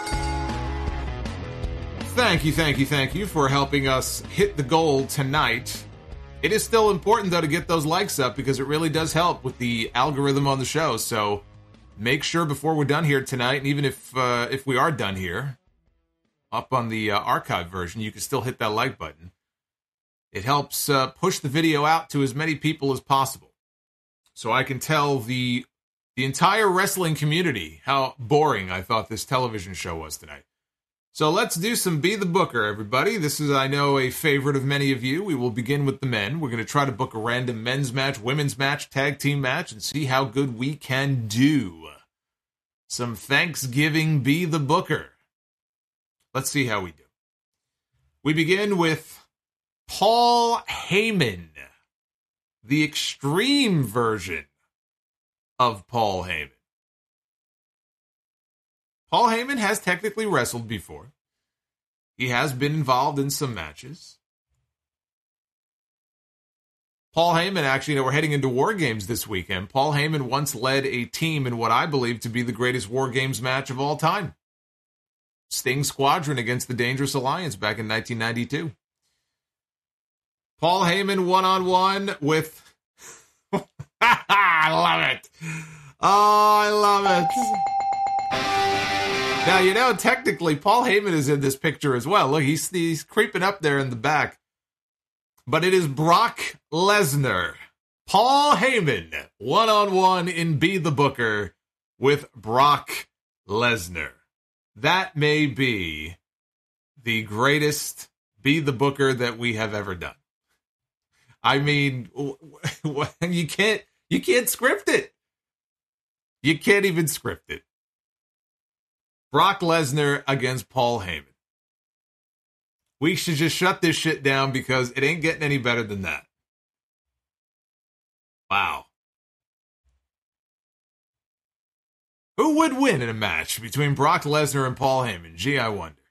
Thank you, thank you, thank you for helping us hit the goal tonight. It is still important, though, to get those likes up because it really does help with the algorithm on the show. So make sure before we're done here tonight, and even if uh, if we are done here, up on the uh, archive version, you can still hit that like button. It helps uh, push the video out to as many people as possible. So I can tell the the entire wrestling community how boring I thought this television show was tonight. So let's do some Be the Booker, everybody. This is, I know, a favorite of many of you. We will begin with the men. We're going to try to book a random men's match, women's match, tag team match, and see how good we can do. Some Thanksgiving Be the Booker. Let's see how we do. We begin with Paul Heyman, the extreme version of Paul Heyman. Paul Heyman has technically wrestled before. He has been involved in some matches. Paul Heyman, actually, you know, we're heading into War Games this weekend. Paul Heyman once led a team in what I believe to be the greatest War Games match of all time. Sting Squadron against the Dangerous Alliance back in nineteen ninety-two. Paul Heyman one-on-one with... I love it. Oh, I love it. Now, you know, technically, Paul Heyman is in this picture as well. Look, he's, he's creeping up there in the back. But it is Brock Lesnar. Paul Heyman, one-on-one in Be the Booker with Brock Lesnar. That may be the greatest Be the Booker that we have ever done. I mean, you can't, you can't script it. You can't even script it. Brock Lesnar against Paul Heyman. We should just shut this shit down because it ain't getting any better than that. Wow. Who would win in a match between Brock Lesnar and Paul Heyman? Gee, I wonder.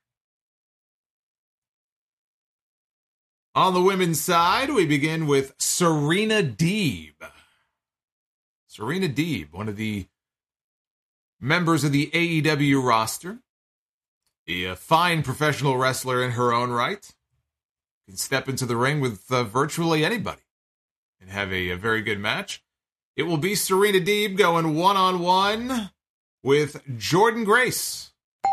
On the women's side, we begin with Serena Deeb. Serena Deeb, one of the members of the A E W roster. A fine professional wrestler in her own right. Can step into the ring with uh, virtually anybody and have a, a very good match. It will be Serena Deeb going one-on-one with Jordynne Grace.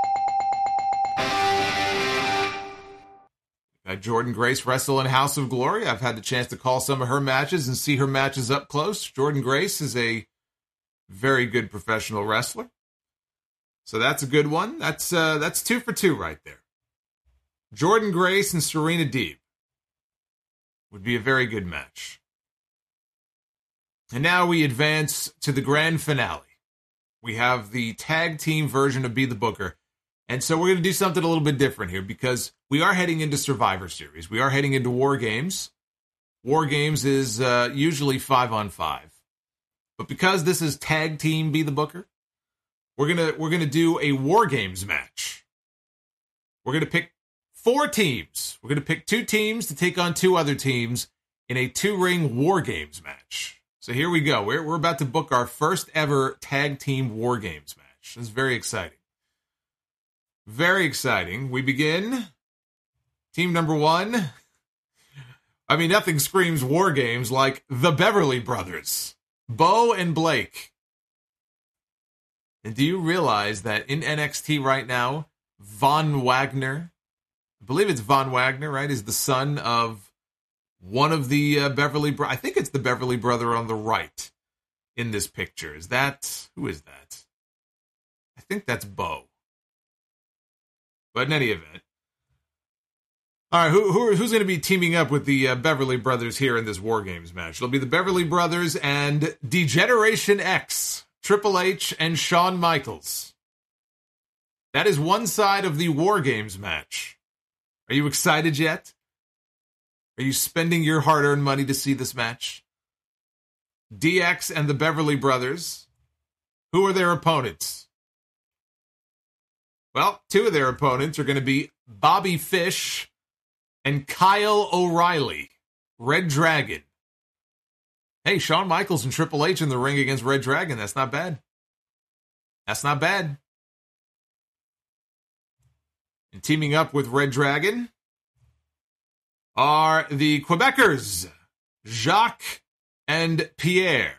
Got Jordynne Grace wrestle in House of Glory. I've had the chance to call some of her matches and see her matches up close. Jordynne Grace is a Very good professional wrestler. So that's a good one. That's uh, that's two for two right there. Jordynne Grace and Serena Deeb would be a very good match. And now we advance to the grand finale. We have the tag team version of Be the Booker. And so we're going to do something a little bit different here because we are heading into Survivor Series. We are heading into War Games. War Games is uh, usually five on five. But because this is tag team Be the Booker, we're going to we're going to do a War Games match. We're going to pick four teams. We're going to pick two teams to take on two other teams in a two-ring War Games match. So here we go. We're, we're about to book our first ever tag team War Games match. This is very exciting. Very exciting. We begin. Team number one. I mean, nothing screams War Games like the Beverly Brothers. Bo and Blake. And do you realize that in N X T right now, Von Wagner, I believe it's Von Wagner, right, is the son of one of the uh, Beverly Bro- I think it's the Beverly brother on the right in this picture. Is that, who is that? I think that's Bo. But in any event. All right, who, who who's going to be teaming up with the uh, Beverly Brothers here in this War Games match? It'll be the Beverly Brothers and D-Generation X, Triple H and Shawn Michaels. That is one side of the War Games match. Are you excited yet? Are you spending your hard-earned money to see this match? D X and the Beverly Brothers. Who are their opponents? Well, two of their opponents are going to be Bobby Fish and Kyle O'Reilly, Red Dragon. Hey, Shawn Michaels and Triple H in the ring against Red Dragon. That's not bad. That's not bad. And teaming up with Red Dragon are the Quebecers, Jacques and Pierre.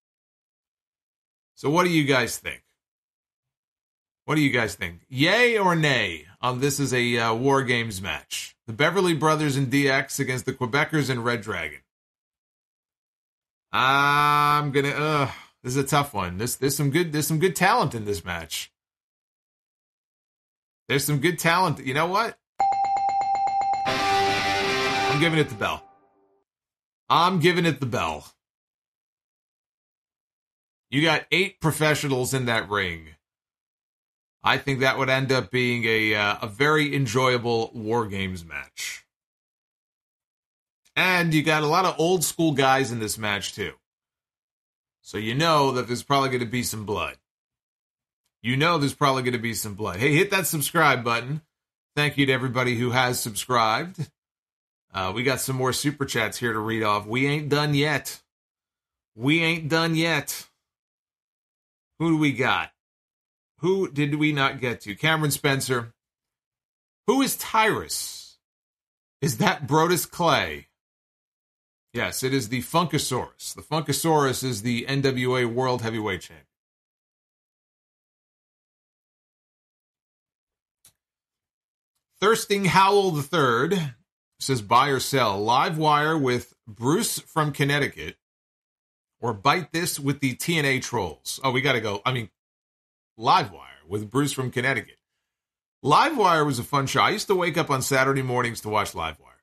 So what do you guys think? What do you guys think? Yay or nay on this is a uh, War Games match? The Beverly Brothers and D X against the Quebecers and Red Dragon. I'm gonna. Uh, this is a tough one. This there's some good. There's some good talent in this match. There's some good talent. You know what? I'm giving it the bell. I'm giving it the bell. You got eight professionals in that ring. I think that would end up being a uh, a very enjoyable War Games match. And you got a lot of old school guys in this match too. So you know that there's probably going to be some blood. You know there's probably going to be some blood. Hey, hit that subscribe button. Thank you to everybody who has subscribed. Uh, we got some more super chats here to read off. We ain't done yet. We ain't done yet. Who do we got? Who did we not get to? Cameron Spencer. Who is Tyrus? Is that Brodus Clay? Yes, it is the Funkasaurus. The Funkasaurus is the N W A World Heavyweight Champion. Thirsting Howell the Third says buy or sell. Live wire with Bruce from Connecticut or bite this with the T N A Trolls. Oh, we got to go. I mean, Live wire with Bruce from Connecticut. Live wire was a fun show. I used to wake up on Saturday mornings to watch Live wire.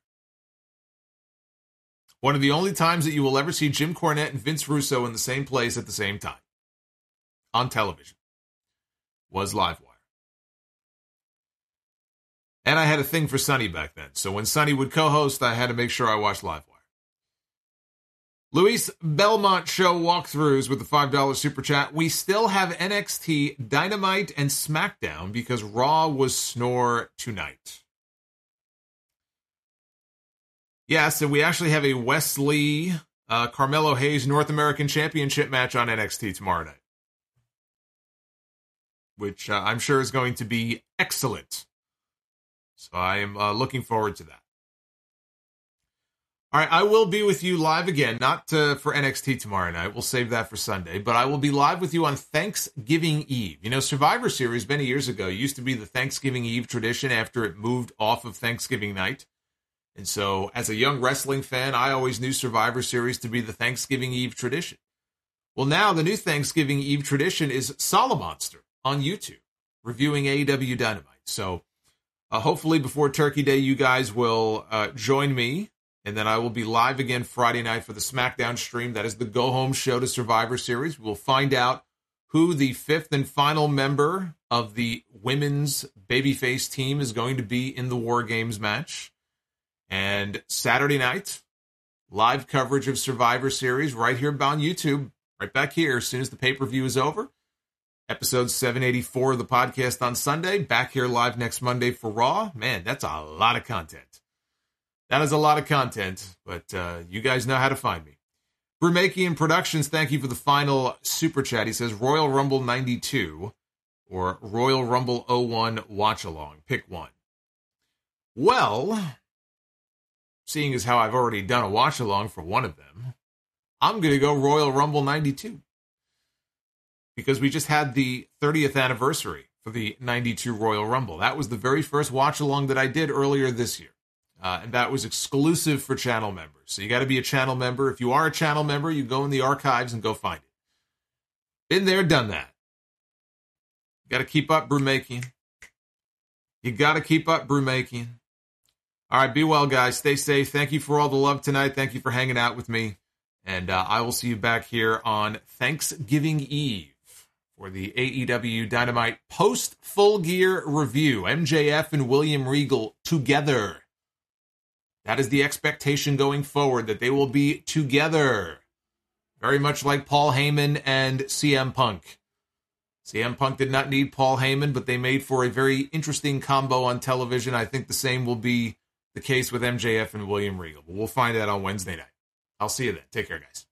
One of the only times that you will ever see Jim Cornette and Vince Russo in the same place at the same time on television was Live wire. And I had a thing for Sonny back then. So when Sonny would co-host, I had to make sure I watched Live wire. Luis Belmont Show walkthroughs with the five dollar super chat. We still have N X T, Dynamite, and SmackDown because Raw was snore tonight. Yes, and we actually have a Wesley uh, Carmelo Hayes North American Championship match on N X T tomorrow night, which uh, I'm sure is going to be excellent. So I am uh, looking forward to that. All right, I will be with you live again, not uh, for N X T tomorrow night. We'll save that for Sunday. But I will be live with you on Thanksgiving Eve. You know, Survivor Series many years ago used to be the Thanksgiving Eve tradition after it moved off of Thanksgiving night. And so as a young wrestling fan, I always knew Survivor Series to be the Thanksgiving Eve tradition. Well, now the new Thanksgiving Eve tradition is Solomonster on YouTube, reviewing A E W Dynamite. So uh, hopefully before Turkey Day, you guys will uh, join me, and then I will be live again Friday night for the SmackDown stream. That is the go-home show to Survivor Series. We'll find out who the fifth and final member of the women's babyface team is going to be in the War Games match. And Saturday night, live coverage of Survivor Series right here on YouTube, right back here as soon as the pay-per-view is over. Episode seven eighty-four of the podcast on Sunday, back here live next Monday for Raw. Man, that's a lot of content. That is a lot of content, but uh, you guys know how to find me. Brumakian Productions, thank you for the final super chat. He says Royal Rumble ninety-two or Royal Rumble oh one watch along. Pick one. Well, seeing as how I've already done a watch along for one of them, I'm going to go Royal Rumble ninety-two. Because we just had the thirtieth anniversary for the ninety-two Royal Rumble. That was the very first watch along that I did earlier this year. Uh, and that was exclusive for channel members. So you got to be a channel member. If you are a channel member, you go in the archives and go find it. Been there, done that. You got to keep up brewmaking. You got to keep up brewmaking. All right, be well, guys. Stay safe. Thank you for all the love tonight. Thank you for hanging out with me. And uh, I will see you back here on Thanksgiving Eve for the A E W Dynamite post-Full Gear review. M J F and William Regal together. That is the expectation going forward, that they will be together. Very much like Paul Heyman and C M Punk. C M Punk did not need Paul Heyman, but they made for a very interesting combo on television. I think the same will be the case with M J F and William Regal. But we'll find out on Wednesday night. I'll see you then. Take care, guys.